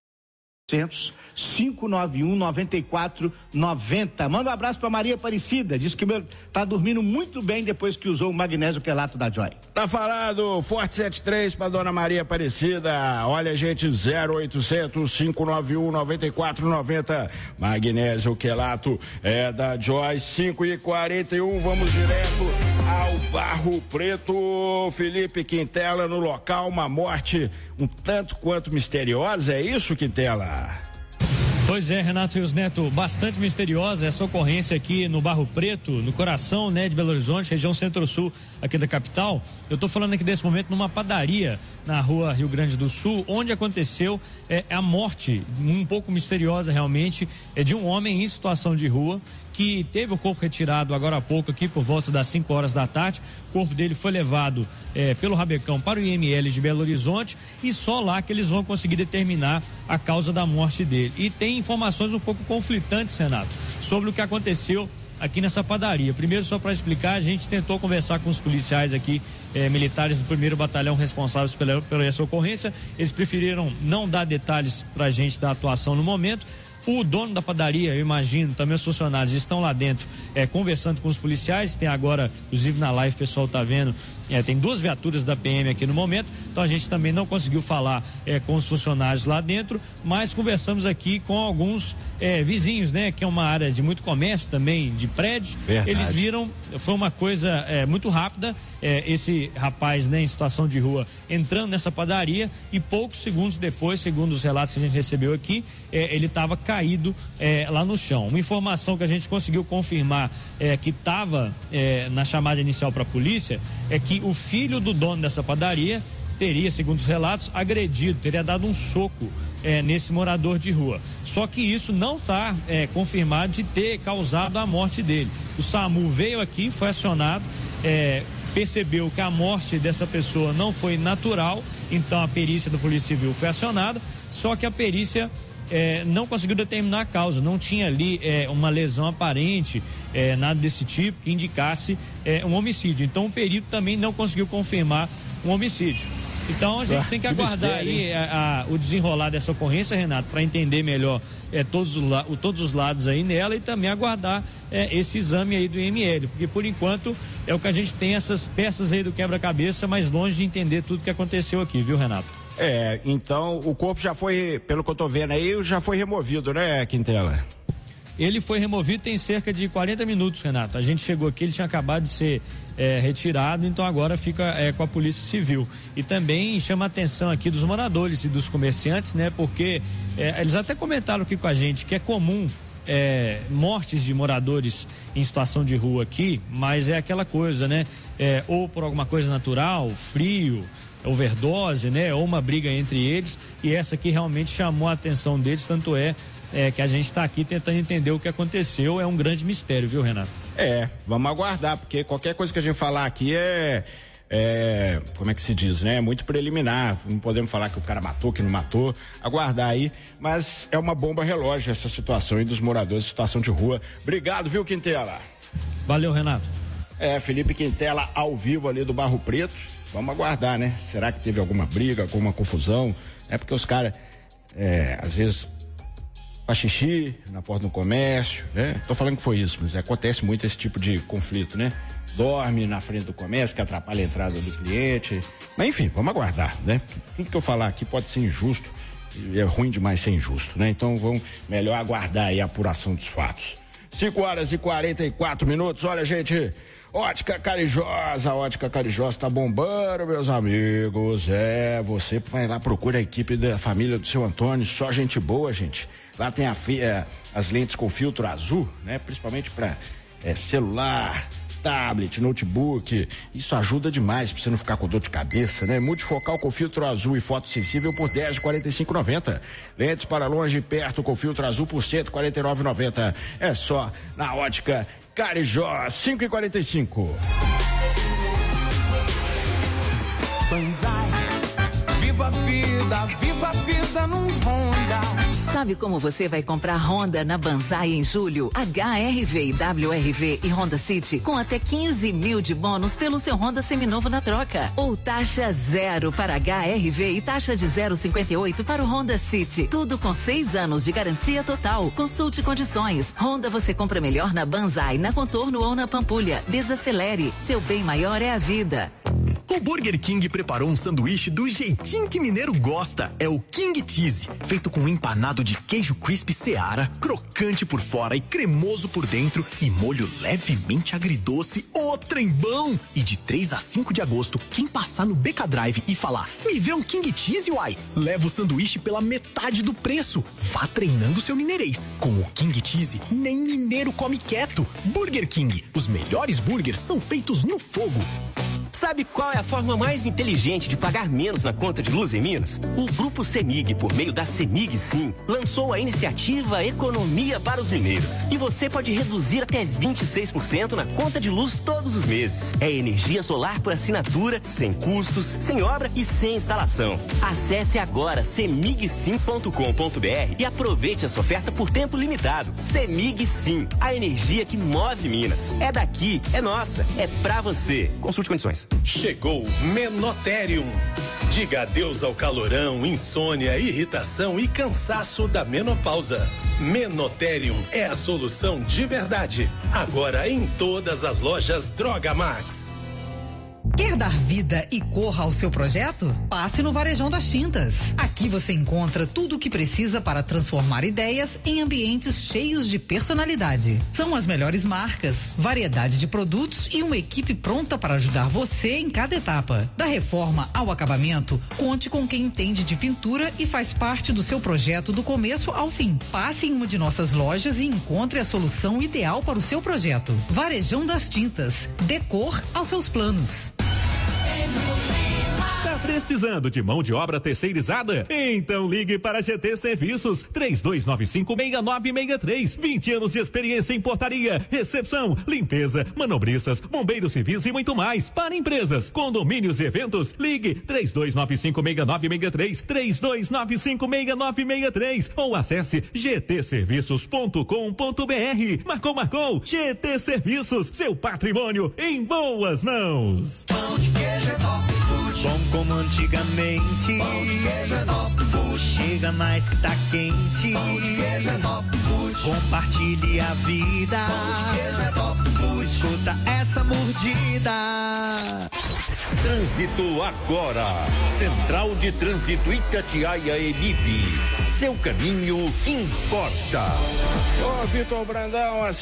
591 9490. Manda um abraço pra Maria Aparecida, diz que tá dormindo muito bem depois que usou o magnésio quelato da Joy. Tá falado, Forte 73 pra dona Maria Aparecida. Olha, gente, 0800 591 9490. Magnésio quelato é da Joy. 5h41, vamos direto ao Barro Preto. Felipe Quintela no local, uma morte um tanto quanto misteriosa, é isso, Quintela? Pois é, Renato Rios Neto, bastante misteriosa essa ocorrência aqui no Barro Preto, no coração, né, de Belo Horizonte, região centro-sul aqui da capital. Eu tô falando aqui desse momento numa padaria na rua Rio Grande do Sul, onde aconteceu a morte, um pouco misteriosa realmente, de um homem em situação de rua, que teve o corpo retirado agora há pouco aqui por volta das 5 horas da tarde. O corpo dele foi levado pelo Rabecão para o IML de Belo Horizonte e só lá que eles vão conseguir determinar a causa da morte dele. E tem informações um pouco conflitantes, Renato, sobre o que aconteceu aqui nessa padaria. Primeiro, só para explicar, a gente tentou conversar com os policiais aqui, militares do 1º Batalhão responsáveis pela essa ocorrência. Eles preferiram não dar detalhes para a gente da atuação no momento. O dono da padaria, eu imagino, também os funcionários estão lá dentro conversando com os policiais. Tem agora, inclusive na live o pessoal tá vendo, tem 2 viaturas da PM aqui no momento, então a gente também não conseguiu falar com os funcionários lá dentro, mas conversamos aqui com alguns vizinhos, né, que é uma área de muito comércio também, de prédios. Verdade. Eles viram, foi uma coisa muito rápida, esse rapaz, né, em situação de rua entrando nessa padaria e poucos segundos depois, segundo os relatos que a gente recebeu aqui, ele estava caindo caído lá no chão. Uma informação que a gente conseguiu confirmar que estava na chamada inicial para a polícia é que o filho do dono dessa padaria teria, segundo os relatos, teria dado um soco nesse morador de rua. Só que isso não está confirmado de ter causado a morte dele. O SAMU veio aqui, foi acionado, percebeu que a morte dessa pessoa não foi natural, então a perícia da Polícia Civil foi acionada, só que a perícia não conseguiu determinar a causa, não tinha ali uma lesão aparente, nada desse tipo que indicasse um homicídio. Então o perito também não conseguiu confirmar um homicídio. Então a gente tem que aguardar aí o desenrolar dessa ocorrência, Renato, para entender melhor todos os lados aí nela e também aguardar esse exame aí do IML, porque por enquanto é o que a gente tem, essas peças aí do quebra-cabeça, mas longe de entender tudo que aconteceu aqui, viu, Renato? Então o corpo já foi, pelo que eu tô vendo aí, já foi removido, né, Quintela? Ele foi removido tem cerca de 40 minutos, Renato. A gente chegou aqui, ele tinha acabado de ser retirado, então agora fica com a Polícia Civil. E também chama a atenção aqui dos moradores e dos comerciantes, né? Porque eles até comentaram aqui com a gente que é comum mortes de moradores em situação de rua aqui, mas é aquela coisa, né? Ou por alguma coisa natural, frio, overdose, né? Ou uma briga entre eles, e essa aqui realmente chamou a atenção deles, tanto que a gente está aqui tentando entender o que aconteceu, é um grande mistério, viu, Renato? Vamos aguardar, porque qualquer coisa que a gente falar aqui como é que se diz, né? É muito preliminar, não podemos falar que o cara matou, que não matou, aguardar aí, mas é uma bomba relógio essa situação aí dos moradores, situação de rua. Obrigado, viu, Quintela? Valeu, Renato. Felipe Quintela ao vivo ali do Barro Preto, vamos aguardar, né? Será que teve alguma briga, alguma confusão? É porque os caras, às vezes, faz xixi na porta do comércio, né? Tô falando que foi isso, mas acontece muito esse tipo de conflito, né? Dorme na frente do comércio, que atrapalha a entrada do cliente. Mas enfim, vamos aguardar, né? Tudo que eu falar aqui pode ser injusto, e é ruim demais ser injusto, né? Então vamos melhor aguardar aí a apuração dos fatos. 5h44. Olha, gente, Ótica Carijosa tá bombando, meus amigos. Você vai lá, procura a equipe da família do seu Antônio, só gente boa, gente. Lá tem as lentes com filtro azul, né? Principalmente para celular, tablet, notebook. Isso ajuda demais para você não ficar com dor de cabeça, né? Multifocal com filtro azul e fotossensível por R$10 de R$ 45,90. Lentes para longe e perto com filtro azul por R$ 149,90. É só na Ótica Carijosa. 5h45. Viva a vida num Honda. Sabe como você vai comprar Honda na Banzai em julho? HRV, WRV e Honda City com até 15 mil de bônus pelo seu Honda seminovo na troca. Ou taxa 0 para HRV e taxa de 0,58 para o Honda City. Tudo com 6 anos de garantia total. Consulte condições. Honda você compra melhor na Banzai, na Contorno ou na Pampulha. Desacelere. Seu bem maior é a vida. O Burger King preparou um sanduíche do jeitinho que mineiro gosta. É o King Cheese, feito com empanado de queijo crispy Seara, crocante por fora e cremoso por dentro e molho levemente agridoce. Ô, trembão! E de 3 a 5 de agosto, quem passar no BK Drive e falar, me vê um King Cheese, uai, leva o sanduíche pela metade do preço. Vá treinando seu mineirês. Com o King Cheese, nem mineiro come quieto. Burger King, os melhores burgers são feitos no fogo. Sabe qual é a forma mais inteligente de pagar menos na conta de luz em Minas? O Grupo CEMIG, por meio da CEMIG Sim, lançou a iniciativa Economia para os Mineiros. E você pode reduzir até 26% na conta de luz todos os meses. É energia solar por assinatura, sem custos, sem obra e sem instalação. Acesse agora cemigsim.com.br e aproveite essa oferta por tempo limitado. CEMIG Sim, a energia que move Minas. É daqui, é nossa, é pra você. Consulte condições. Chegou Menoterium. Diga adeus ao calorão, insônia, irritação e cansaço da menopausa. Menoterium é a solução de verdade. Agora em todas as lojas Droga Max. Quer dar vida e cor ao seu projeto? Passe no Varejão das Tintas. Aqui você encontra tudo o que precisa para transformar ideias em ambientes cheios de personalidade. São as melhores marcas, variedade de produtos e uma equipe pronta para ajudar você em cada etapa. Da reforma ao acabamento, conte com quem entende de pintura e faz parte do seu projeto do começo ao fim. Passe em uma de nossas lojas e encontre a solução ideal para o seu projeto. Varejão das Tintas. Dê cor aos seus planos. Tá precisando de mão de obra terceirizada? Então ligue para GT Serviços 3295-6963. 20 anos de experiência em portaria, recepção, limpeza, manobristas, bombeiros civis e muito mais. Para empresas, condomínios e eventos, ligue 3295-6963, 3295-6963 ou acesse gtserviços.com.br. Marcou, GT Serviços, seu patrimônio em boas mãos. Pão de queijo é top food. Bom como antigamente. Pão de queijo é top food. Chega mais que tá quente. Pão de queijo é top food. Compartilhe a vida. Pão de queijo é top food. Escuta essa mordida. Trânsito agora. Central de Trânsito Itatiaia Emíbi. Seu caminho importa. Ô, Vitor Brandão, às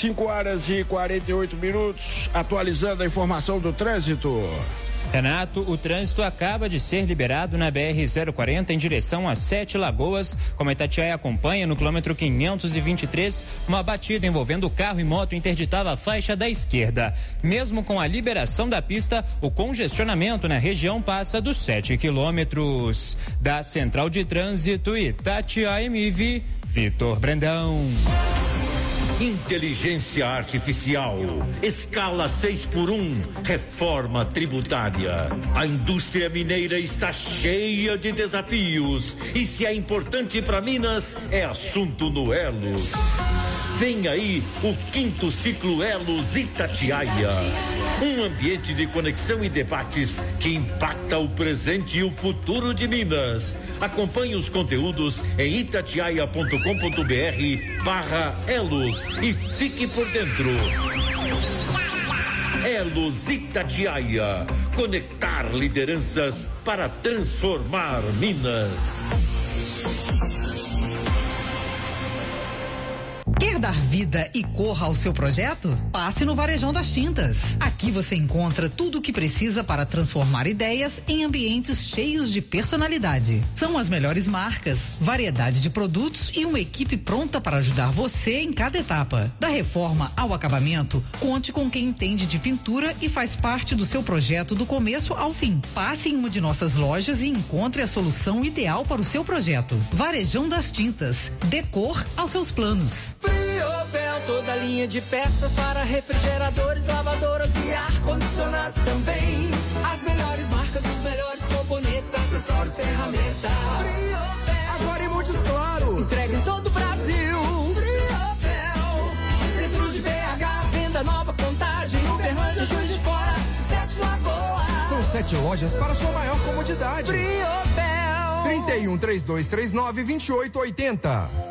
5h48, atualizando a informação do trânsito. Renato, o trânsito acaba de ser liberado na BR-040 em direção a Sete Lagoas, como a Itatiaia acompanha no quilômetro 523, uma batida envolvendo carro e moto interditava a faixa da esquerda. Mesmo com a liberação da pista, o congestionamento na região passa dos 7 quilômetros. Da Central de Trânsito Itatiaia Emivi, Vitor Brandão. Inteligência Artificial, escala 6x1, reforma tributária. A indústria mineira está cheia de desafios e se é importante para Minas, é assunto no Elos. Vem aí o 5º ciclo Elos Itatiaia. Um ambiente de conexão e debates que impacta o presente e o futuro de Minas. Acompanhe os conteúdos em itatiaia.com.br/Elos e fique por dentro. Elos Itatiaia. Conectar lideranças para transformar Minas. Quer dar vida e cor ao seu projeto? Passe no Varejão das Tintas. Aqui você encontra tudo o que precisa para transformar ideias em ambientes cheios de personalidade. São as melhores marcas, variedade de produtos e uma equipe pronta para ajudar você em cada etapa. Da reforma ao acabamento, conte com quem entende de pintura e faz parte do seu projeto do começo ao fim. Passe em uma de nossas lojas e encontre a solução ideal para o seu projeto. Varejão das Tintas. Dê cor aos seus planos. Friobel, toda linha de peças para refrigeradores, lavadoras e ar-condicionados também. As melhores marcas, os melhores componentes, acessórios, ferramentas. Friobel, agora em Montes Claros. Entrega em todo o Brasil. Friobel, centro de BH, venda nova, Contagem, Uberlândia, Juiz de Fora, Sete Lagoas. São 7 lojas para sua maior comodidade. Friobel. 31-3239-2880.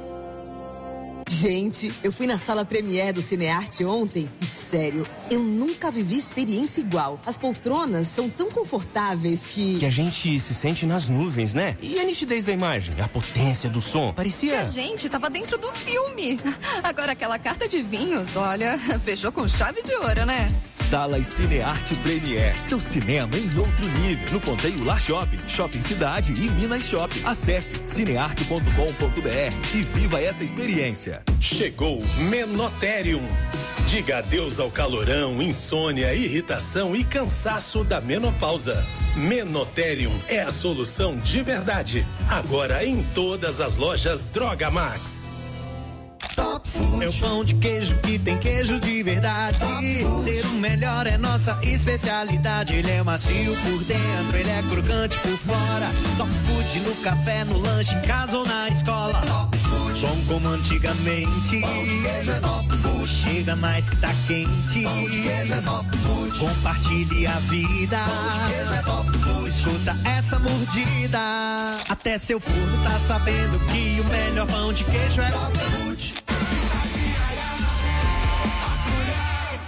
Gente, eu fui na sala Premiere do Cinearte ontem e, sério, eu nunca vivi experiência igual. As poltronas são tão confortáveis que a gente se sente nas nuvens, né? E a nitidez da imagem, a potência do som, parecia... Que a gente tava dentro do filme. Agora aquela carta de vinhos, olha, fechou com chave de ouro, né? Sala Cinearte Premiere, seu cinema em outro nível. No Ponteio Lar Shopping, Shopping Cidade e Minas Shopping. Acesse cinearte.com.br e viva essa experiência. Chegou Menoterium. Diga adeus ao calorão, insônia, irritação e cansaço da menopausa. Menoterium é a solução de verdade. Agora em todas as lojas Droga Max. Top Food. É o pão de queijo que tem queijo de verdade. Ser o melhor é nossa especialidade. Ele é macio por dentro, ele é crocante por fora. Top Food no café, no lanche, em casa ou na escola. Top Food. Bom como antigamente. Pão de queijo é Top Food. Chega mais que tá quente. Pão de queijo é Top Food. Compartilhe a vida. Pão de queijo é Top Food. Escuta essa mordida. Até seu forno tá sabendo que o melhor pão de queijo é Top Food.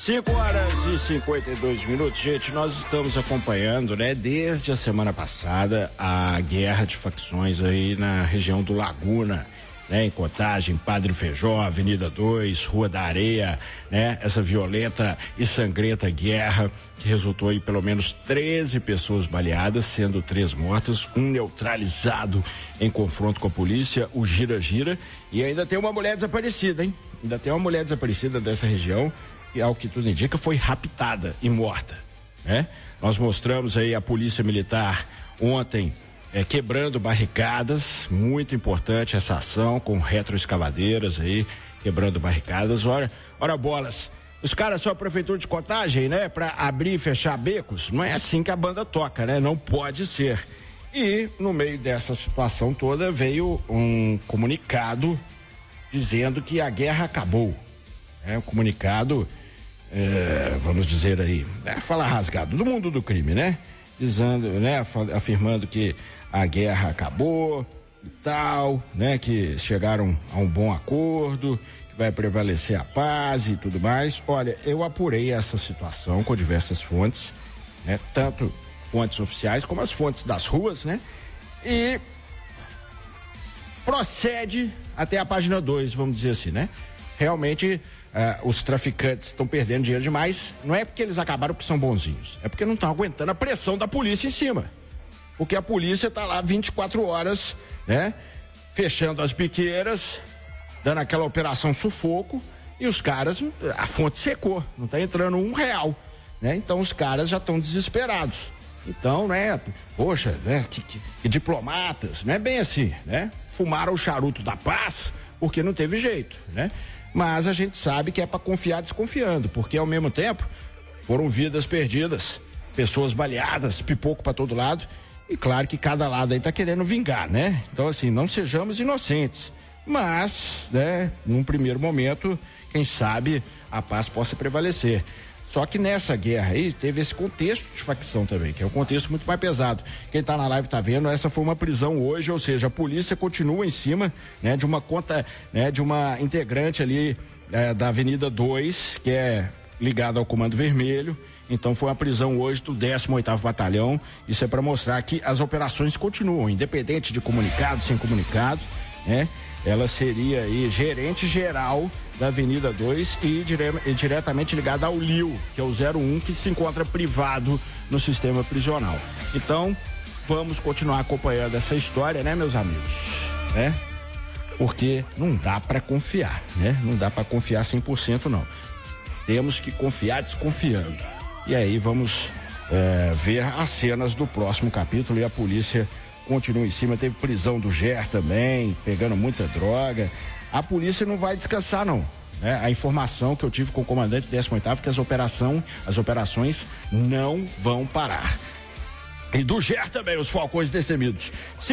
5h52. Gente, nós estamos acompanhando, né, desde a semana passada, a guerra de facções aí na região do Laguna, né, em Contagem, Padre Feijó, Avenida 2, Rua da Areia, né, essa violenta e sangrenta guerra que resultou em pelo menos 13 pessoas baleadas, sendo 3 mortas, um neutralizado em confronto com a polícia, o gira-gira, e ainda tem uma mulher desaparecida, hein? Ainda tem uma mulher desaparecida dessa região, e ao que tudo indica foi raptada e morta, né? Nós mostramos aí a polícia militar ontem quebrando barricadas, muito importante essa ação com retroescavadeiras aí, quebrando barricadas. Ora bolas, os caras são a prefeitura de Contagem, né? Pra abrir e fechar becos, não é assim que a banda toca, né? Não pode ser. E no meio dessa situação toda veio um comunicado dizendo que a guerra acabou, um comunicado, vamos dizer aí, fala rasgado, do mundo do crime, né? Dizendo, né? Afirmando que a guerra acabou e tal, né? Que chegaram a um bom acordo, que vai prevalecer a paz e tudo mais. Olha, eu apurei essa situação com diversas fontes, né? Tanto fontes oficiais como as fontes das ruas, né? E procede até a página 2, vamos dizer assim, né? Realmente, os traficantes estão perdendo dinheiro demais, não é porque eles acabaram porque são bonzinhos, é porque não estão aguentando a pressão da polícia em cima. Porque a polícia está lá 24 horas, né? Fechando as biqueiras, dando aquela operação sufoco, e os caras, a fonte secou, não está entrando R$1, né? Então os caras já estão desesperados. Então, né? Poxa, né? Que diplomatas, não é bem assim, né? Fumaram o charuto da paz porque não teve jeito, né? Mas a gente sabe que é para confiar desconfiando, porque ao mesmo tempo foram vidas perdidas, pessoas baleadas, pipoco para todo lado, e claro que cada lado aí tá querendo vingar, né? Então assim, não sejamos inocentes, mas, né, num primeiro momento, quem sabe a paz possa prevalecer. Só que nessa guerra aí teve esse contexto de facção também, que é um contexto muito mais pesado. Quem tá na live tá vendo, essa foi uma prisão hoje, ou seja, a polícia continua em cima, né, de uma conta, né, de uma integrante ali da Avenida 2, que é ligada ao Comando Vermelho. Então foi uma prisão hoje do 18º Batalhão. Isso é para mostrar que as operações continuam, independente de comunicado, sem comunicado, né? Ela seria aí gerente geral da Avenida 2 e diretamente ligada ao LIU, que é o 01, que se encontra privado no sistema prisional. Então, vamos continuar acompanhando essa história, né, meus amigos? Né? Porque não dá para confiar, né? Não dá para confiar 100% não. Temos que confiar desconfiando. E aí vamos ver as cenas do próximo capítulo, e a polícia continua em cima. Teve prisão do GER também, pegando muita droga. A polícia não vai descansar não, né? A informação que eu tive com o comandante 18º é que as operações não vão parar. E do GER também, os falcões destemidos.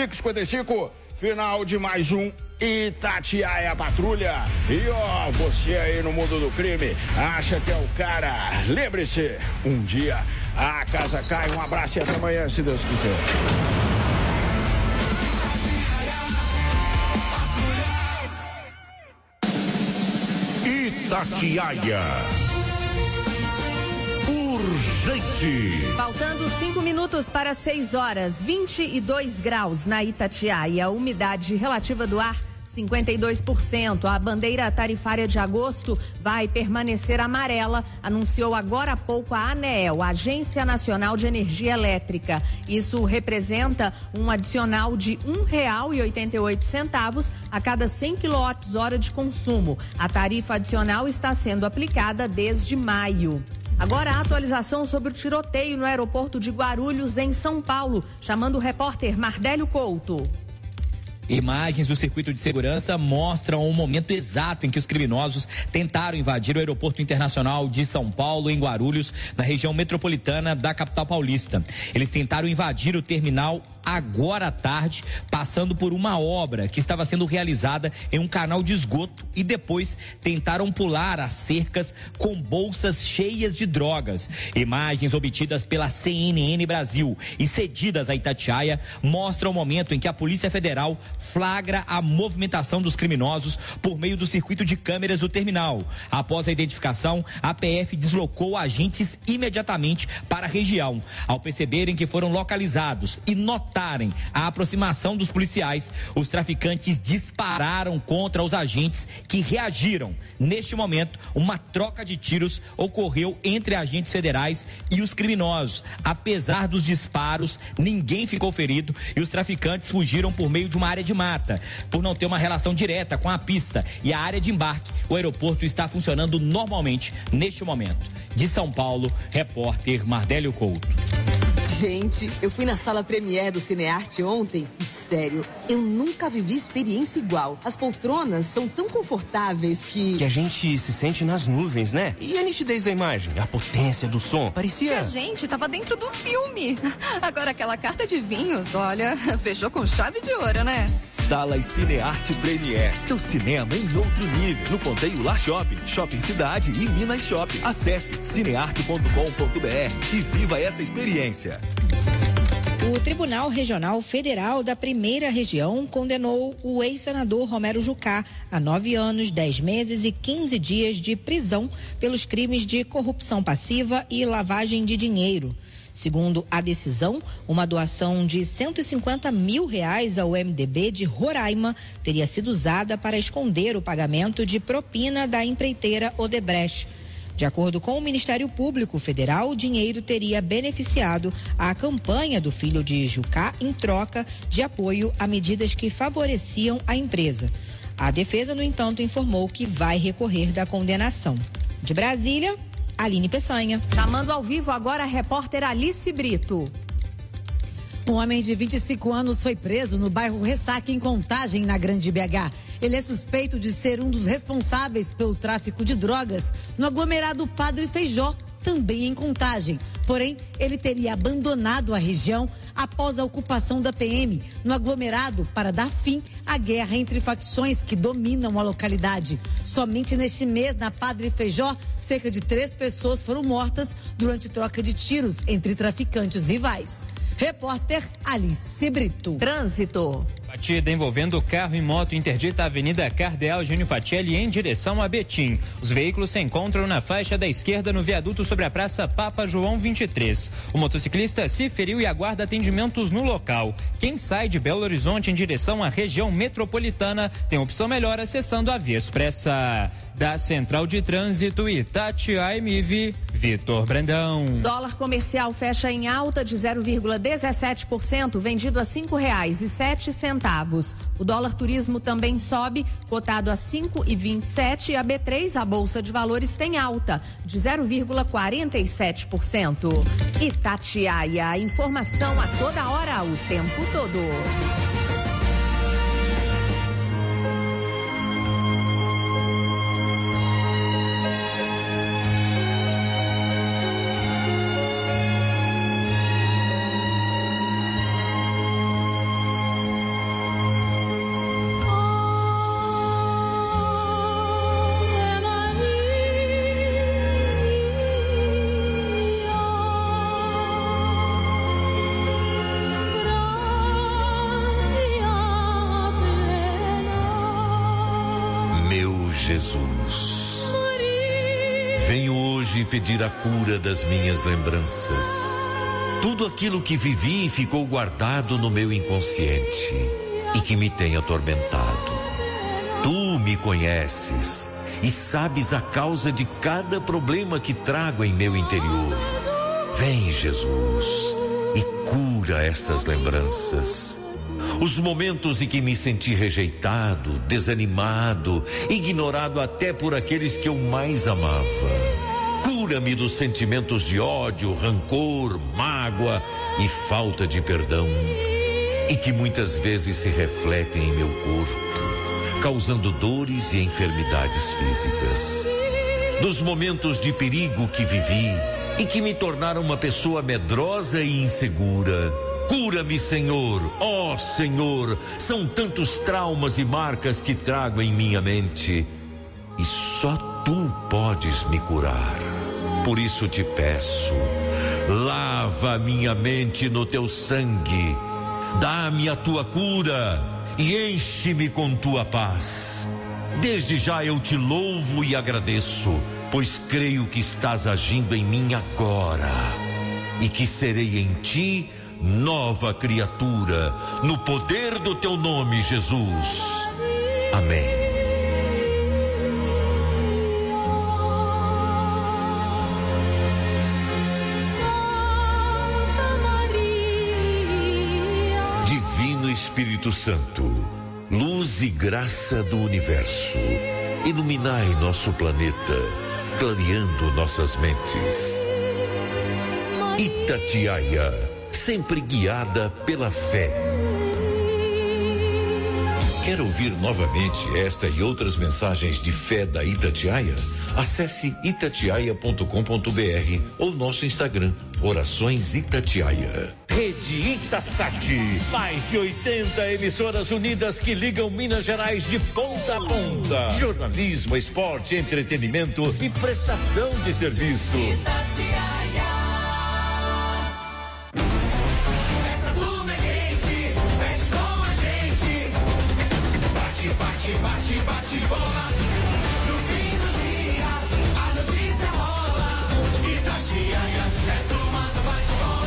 5h55, final de mais um Itatiaia Patrulha. E ó, você aí no mundo do crime acha que é o cara? Lembre-se, um dia a casa cai. Um abraço e até amanhã, se Deus quiser. Itatiaia. Urgente. Faltando 5 minutos para 6 horas, 22 graus na Itatiaia. Umidade relativa do ar 52%. A bandeira tarifária de agosto vai permanecer amarela, anunciou agora há pouco a ANEEL, Agência Nacional de Energia Elétrica. Isso representa um adicional de R$1,88 a cada 100 kWh de consumo. A tarifa adicional está sendo aplicada desde maio. Agora a atualização sobre o tiroteio no aeroporto de Guarulhos, em São Paulo, chamando o repórter Mardélio Couto. Imagens do circuito de segurança mostram o momento exato em que os criminosos tentaram invadir o aeroporto internacional de São Paulo, em Guarulhos, na região metropolitana da capital paulista. Eles tentaram invadir o terminal agora à tarde, passando por uma obra que estava sendo realizada em um canal de esgoto, e depois tentaram pular as cercas com bolsas cheias de drogas. Imagens obtidas pela CNN Brasil e cedidas a Itatiaia mostram o momento em que a Polícia Federal flagra a movimentação dos criminosos por meio do circuito de câmeras do terminal. Após a identificação, a PF deslocou agentes imediatamente para a região. Ao perceberem que foram localizados e notarem a aproximação dos policiais, os traficantes dispararam contra os agentes que reagiram. Neste momento, uma troca de tiros ocorreu entre agentes federais e os criminosos. Apesar dos disparos, ninguém ficou ferido e os traficantes fugiram por meio de uma área de mata. Por não ter uma relação direta com a pista e a área de embarque, o aeroporto está funcionando normalmente neste momento. De São Paulo, repórter Mardélio Couto. Gente, eu fui na sala Premiere do Cinearte ontem e, sério, eu nunca vivi experiência igual. As poltronas são tão confortáveis que a gente se sente nas nuvens, né? E a nitidez da imagem, a potência do som, parecia... Que a gente tava dentro do filme. Agora aquela carta de vinhos, olha, fechou com chave de ouro, né? Salas Cinearte Premier, seu cinema em outro nível. No Ponteio Lar Shopping, Shopping Cidade e Minas Shopping. Acesse cinearte.com.br e viva essa experiência. O Tribunal Regional Federal da Primeira Região condenou o ex-senador Romero Jucá a 9 anos, 10 meses e 15 dias de prisão pelos crimes de corrupção passiva e lavagem de dinheiro. Segundo a decisão, uma doação de R$150 mil ao MDB de Roraima teria sido usada para esconder o pagamento de propina da empreiteira Odebrecht. De acordo com o Ministério Público Federal, o dinheiro teria beneficiado a campanha do filho de Jucá em troca de apoio a medidas que favoreciam a empresa. A defesa, no entanto, informou que vai recorrer da condenação. De Brasília, Aline Peçanha. Chamando ao vivo agora a repórter Alice Brito. Um homem de 25 anos foi preso no bairro Ressaca, em Contagem, na Grande BH. Ele é suspeito de ser um dos responsáveis pelo tráfico de drogas no aglomerado Padre Feijó, também em Contagem. Porém, ele teria abandonado a região após a ocupação da PM no aglomerado para dar fim à guerra entre facções que dominam a localidade. Somente neste mês, na Padre Feijó, cerca de 3 pessoas foram mortas durante troca de tiros entre traficantes rivais. Repórter Alice Brito. Trânsito. Batida envolvendo carro e moto interdita a Avenida Cardeal Júnior Patelli em direção a Betim. Os veículos se encontram na faixa da esquerda no viaduto sobre a Praça Papa João 23. O motociclista se feriu e aguarda atendimentos no local. Quem sai de Belo Horizonte em direção à região metropolitana tem opção melhor acessando a Via Expressa. Da Central de Trânsito Itatiaia MIV, Vitor Brandão. Dólar comercial fecha em alta de 0,17%, vendido a R$5,07. O dólar turismo também sobe, cotado a 5,27, e a B3, a Bolsa de Valores, tem alta de 0,47%. Itatiaia, informação a toda hora, o tempo todo. Jesus, venho hoje pedir a cura das minhas lembranças. Tudo aquilo que vivi ficou guardado no meu inconsciente e que me tem atormentado. Tu me conheces e sabes a causa de cada problema que trago em meu interior. Vem, Jesus, e cura estas lembranças. Os momentos em que me senti rejeitado, desanimado, ignorado até por aqueles que eu mais amava. Cura-me dos sentimentos de ódio, rancor, mágoa e falta de perdão, e que muitas vezes se refletem em meu corpo, causando dores e enfermidades físicas. Dos momentos de perigo que vivi e que me tornaram uma pessoa medrosa e insegura. Cura-me, Senhor, ó Senhor, são tantos traumas e marcas que trago em minha mente e só Tu podes me curar. Por isso te peço, lava minha mente no Teu sangue, dá-me a Tua cura e enche-me com tua paz. Desde já eu te louvo e agradeço, pois creio que estás agindo em mim agora e que serei em ti nova criatura, no poder do teu nome, Jesus. Amém. Espírito Santo, luz e graça do universo, iluminai nosso planeta, clareando nossas mentes. Itatiaia, sempre guiada pela fé. Quer ouvir novamente esta e outras mensagens de fé da Itatiaia? Acesse itatiaia.com.br ou nosso Instagram, Orações Itatiaia. Rede Itasat, mais de 80 emissoras unidas que ligam Minas Gerais de ponta a ponta. Jornalismo, esporte, entretenimento e prestação de serviço. Itatiaia. Essa turma é quente, mexe com a gente. Bate, bate, bate, bate, bola. No fim do dia, a notícia rola. Itatiaia é turma do bate-bola.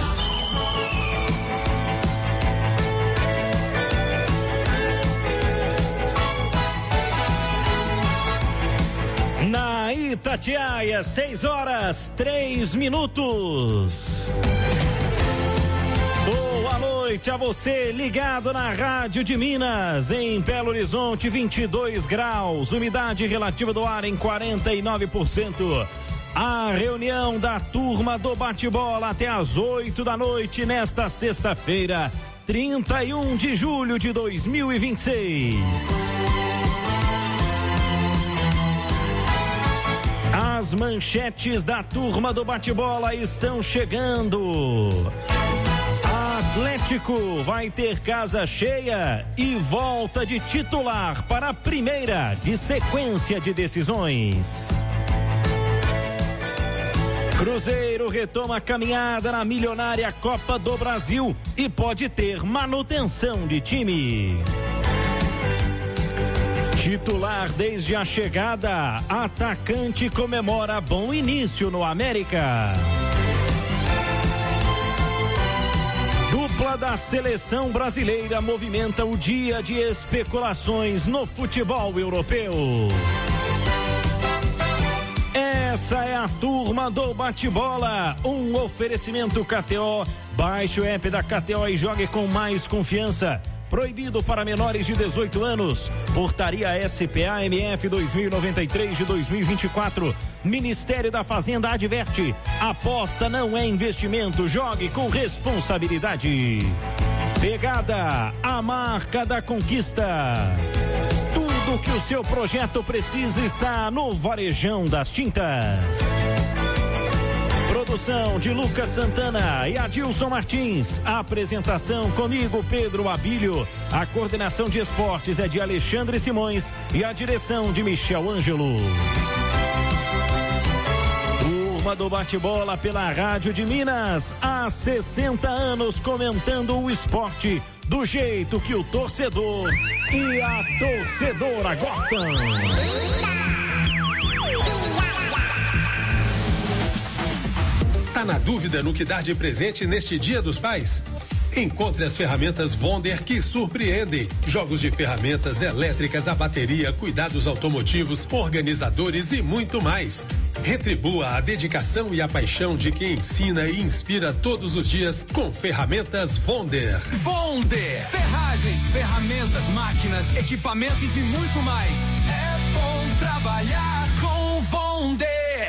Na Itatiaia, 6:03. Boa noite a você ligado na Rádio de Minas, em Belo Horizonte, 22 graus, umidade relativa do ar em 49%. A reunião da turma do bate-bola até às 8 da noite nesta sexta-feira, 31 de julho de 2026. As manchetes da turma do bate-bola estão chegando. Atlético vai ter casa cheia e volta de titular para a primeira de sequência de decisões. Cruzeiro retoma a caminhada na milionária Copa do Brasil e pode ter manutenção de time. Titular desde a chegada, atacante comemora bom início no América. Dupla da seleção brasileira movimenta o dia de especulações no futebol europeu. Essa é a turma do bate-bola, um oferecimento KTO. Baixe o app da KTO e jogue com mais confiança. Proibido para menores de 18 anos. Portaria SPA-MF 2093 de 2024. Ministério da Fazenda adverte: aposta não é investimento, jogue com responsabilidade. Pegada, a marca da conquista. Tudo que o seu projeto precisa está no Varejão das Tintas. Produção de Lucas Santana e Adilson Martins. A apresentação comigo, Pedro Abílio. A coordenação de esportes é de Alexandre Simões e a direção de Michel Ângelo. Turma do bate-bola pela Rádio de Minas. Há 60 anos comentando o esporte do jeito que o torcedor e a torcedora gostam. Tá na dúvida no que dar de presente neste Dia dos Pais? Encontre as ferramentas Wonder que surpreendem. Jogos de ferramentas elétricas a bateria, cuidados automotivos, organizadores e muito mais. Retribua a dedicação e a paixão de quem ensina e inspira todos os dias com ferramentas Wonder. Wonder! Ferragens, ferramentas, máquinas, equipamentos e muito mais. É bom trabalhar com Wonder.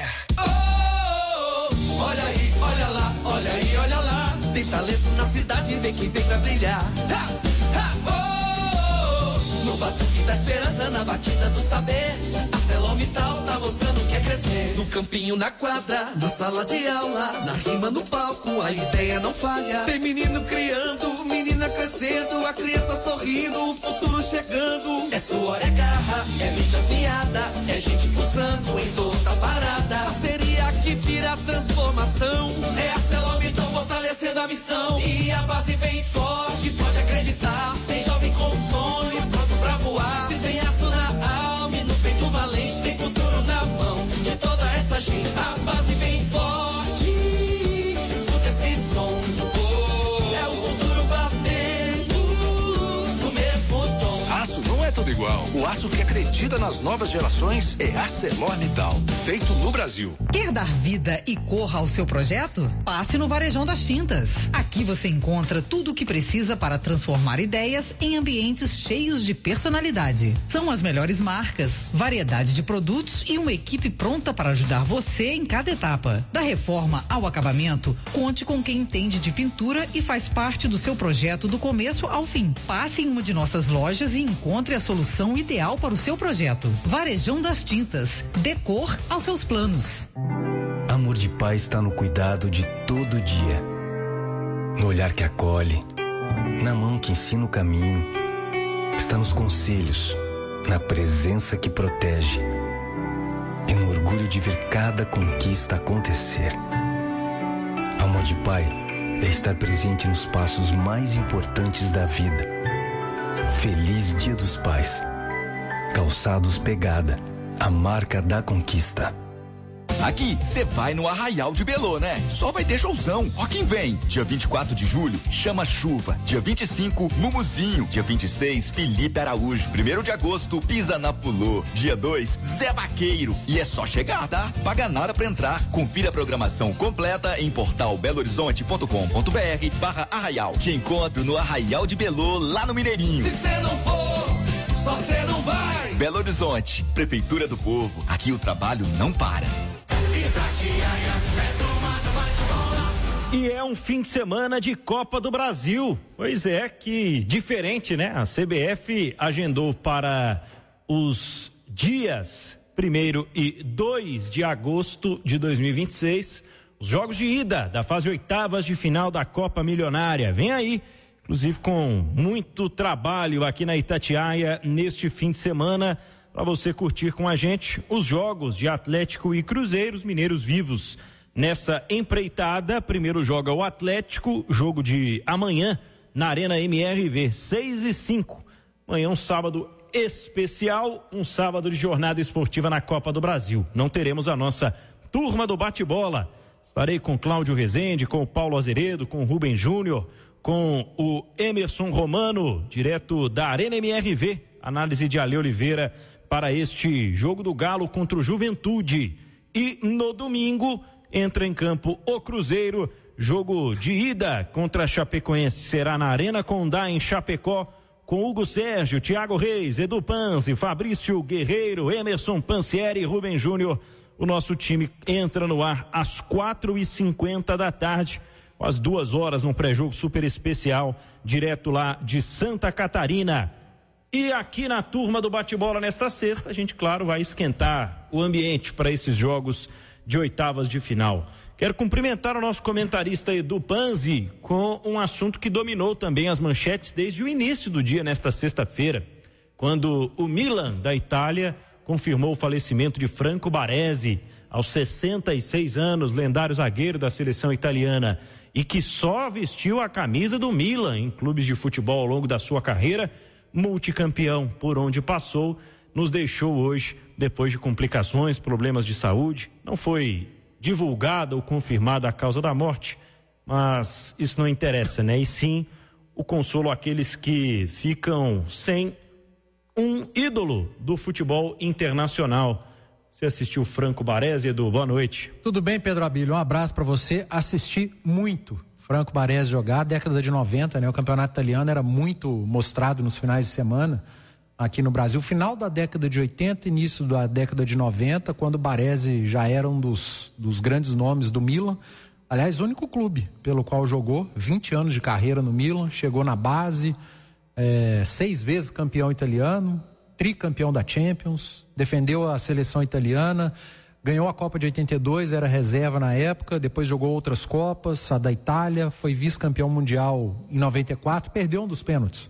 Olha aí, olha lá, olha aí, olha lá. Tem talento na cidade, vem quem vem pra brilhar. Ha, ha, oh, no batuque da esperança, na batida do saber. A ArcelorMittal tá mostrando que é crescer. No campinho, na quadra, na sala de aula, na rima, no palco, a ideia não falha. Tem menino criando, menina crescendo, a criança sorrindo, o futuro chegando. É suor, é garra, é mente afiada, é gente pulsando em toda parada. Parceria que vira transformação. É a ArcelorMittal fortalecendo a missão. E a base vem forte, pode acreditar. Tem jovem com sonho igual. O aço que acredita nas novas gerações é ArcelorMittal, feito no Brasil. Quer dar vida e cor ao seu projeto? Passe no Varejão das Tintas. Aqui você encontra tudo o que precisa para transformar ideias em ambientes cheios de personalidade. São as melhores marcas, variedade de produtos e uma equipe pronta para ajudar você em cada etapa. Da reforma ao acabamento, conte com quem entende de pintura e faz parte do seu projeto do começo ao fim. Passe em uma de nossas lojas e encontre a solução ideal para o seu projeto. Varejão das Tintas. Dê cor aos seus planos. Amor de pai está no cuidado de todo dia. No olhar que acolhe, na mão que ensina o caminho. Está nos conselhos, na presença que protege. E no orgulho de ver cada conquista acontecer. Amor de pai é estar presente nos passos mais importantes da vida. Feliz Dia dos Pais. Calçados Pegada, a marca da conquista. Aqui, você vai no Arraial de Belô, né? Só vai ter showzão. Ó quem vem. Dia 24 de julho, Chama Chuva. Dia 25, Mumuzinho. Dia 26, Felipe Araújo. 1º de agosto, Pisa na Pulô. Dia 2, Zé Vaqueiro. E é só chegar, tá? Paga nada pra entrar. Confira a programação completa em portal belohorizonte.com.br/Arraial. Te encontro no Arraial de Belô, lá no Mineirinho. Se você não for, só você não vai. Belo Horizonte, Prefeitura do Povo. Aqui o trabalho não para. E é um fim de semana de Copa do Brasil. Pois é, que diferente, né? A CBF agendou para os dias 1º e 2 de agosto de 2026 os jogos de ida da fase 8ª de final da Copa Milionária. Vem aí, inclusive com muito trabalho aqui na Itatiaia neste fim de semana, para você curtir com a gente os jogos de Atlético e Cruzeiro, os mineiros vivos nessa empreitada. Primeiro joga o Atlético, jogo de amanhã na Arena MRV, 6h05. Amanhã um sábado especial, um sábado de jornada esportiva na Copa do Brasil. Não teremos a nossa turma do bate-bola. Estarei com Cláudio Rezende, com o Paulo Azeredo, com o Rubem Júnior, com o Emerson Romano, direto da Arena MRV. Análise de Ale Oliveira para este jogo do Galo contra o Juventude. E no domingo entra em campo o Cruzeiro, jogo de ida contra a Chapecoense, será na Arena Condá em Chapecó, com Hugo Sérgio, Thiago Reis, Edu Panzi, Fabrício Guerreiro, Emerson Pansieri e Rubem Júnior. O nosso time entra no ar às 4h50 da tarde, às 2 horas, num pré-jogo super especial, direto lá de Santa Catarina. E aqui na turma do bate-bola nesta sexta, a gente, claro, vai esquentar o ambiente para esses jogos de 8ª de final. Quero cumprimentar o nosso comentarista Edu Panzi com um assunto que dominou também as manchetes desde o início do dia nesta sexta-feira, quando o Milan da Itália confirmou o falecimento de Franco Baresi, aos 66 anos, lendário zagueiro da seleção italiana, e que só vestiu a camisa do Milan em clubes de futebol ao longo da sua carreira, multicampeão por onde passou, nos deixou hoje depois de complicações, problemas de saúde. Não foi divulgada ou confirmada a causa da morte, mas isso não interessa, né? E sim o consolo àqueles que ficam sem um ídolo do futebol internacional. Você assistiu Franco Baresi, Edu? Boa noite. Tudo bem, Pedro Abílio? Um abraço para você. Assisti muito Franco Baresi jogar, década de 90, né? O campeonato italiano era muito mostrado nos finais de semana aqui no Brasil. Final da década de 80, início da década de 90, quando o Baresi já era um dos grandes nomes do Milan. Aliás, o único clube pelo qual jogou, 20 anos de carreira no Milan, chegou na base, 6 vezes campeão italiano, tricampeão da Champions, defendeu a seleção italiana, ganhou a Copa de 82, era reserva na época, depois jogou outras Copas, a da Itália, foi vice-campeão mundial em 94, perdeu um dos pênaltis.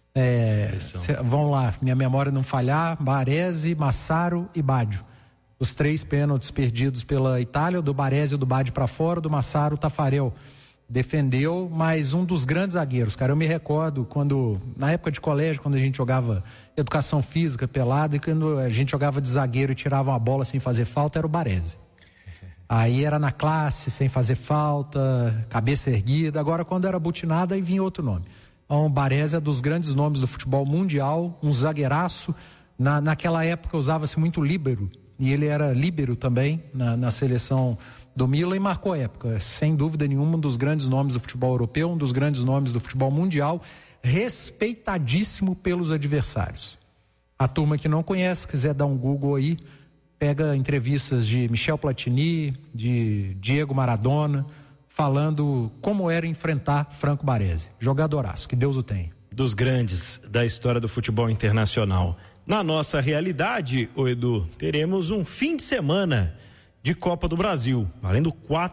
Vamos lá, minha memória não falhar, Baresi, Massaro e Baggio. Os 3 pênaltis perdidos pela Itália, o do Baresi e o do Baggio para fora, do Massaro, o Taffarel defendeu, mas um dos grandes zagueiros, cara, eu me recordo quando, na época de colégio, quando a gente jogava educação física pelada, e quando a gente jogava de zagueiro e tirava uma bola sem fazer falta, era o Baresi. Aí era na classe, sem fazer falta, cabeça erguida. Agora, quando era butinada, aí vinha outro nome. O Baresi é dos grandes nomes do futebol mundial, um zagueiraço. Naquela época usava-se muito líbero, e ele era líbero também na seleção do Milan e marcou a época. Sem dúvida nenhuma, um dos grandes nomes do futebol europeu, um dos grandes nomes do futebol mundial, respeitadíssimo pelos adversários. A turma que não conhece, quiser dar um Google aí, pega entrevistas de Michel Platini, de Diego Maradona, falando como era enfrentar Franco Baresi. Jogadoraço, que Deus o tenha. Dos grandes da história do futebol internacional. Na nossa realidade, Edu, teremos um fim de semana de Copa do Brasil, valendo 4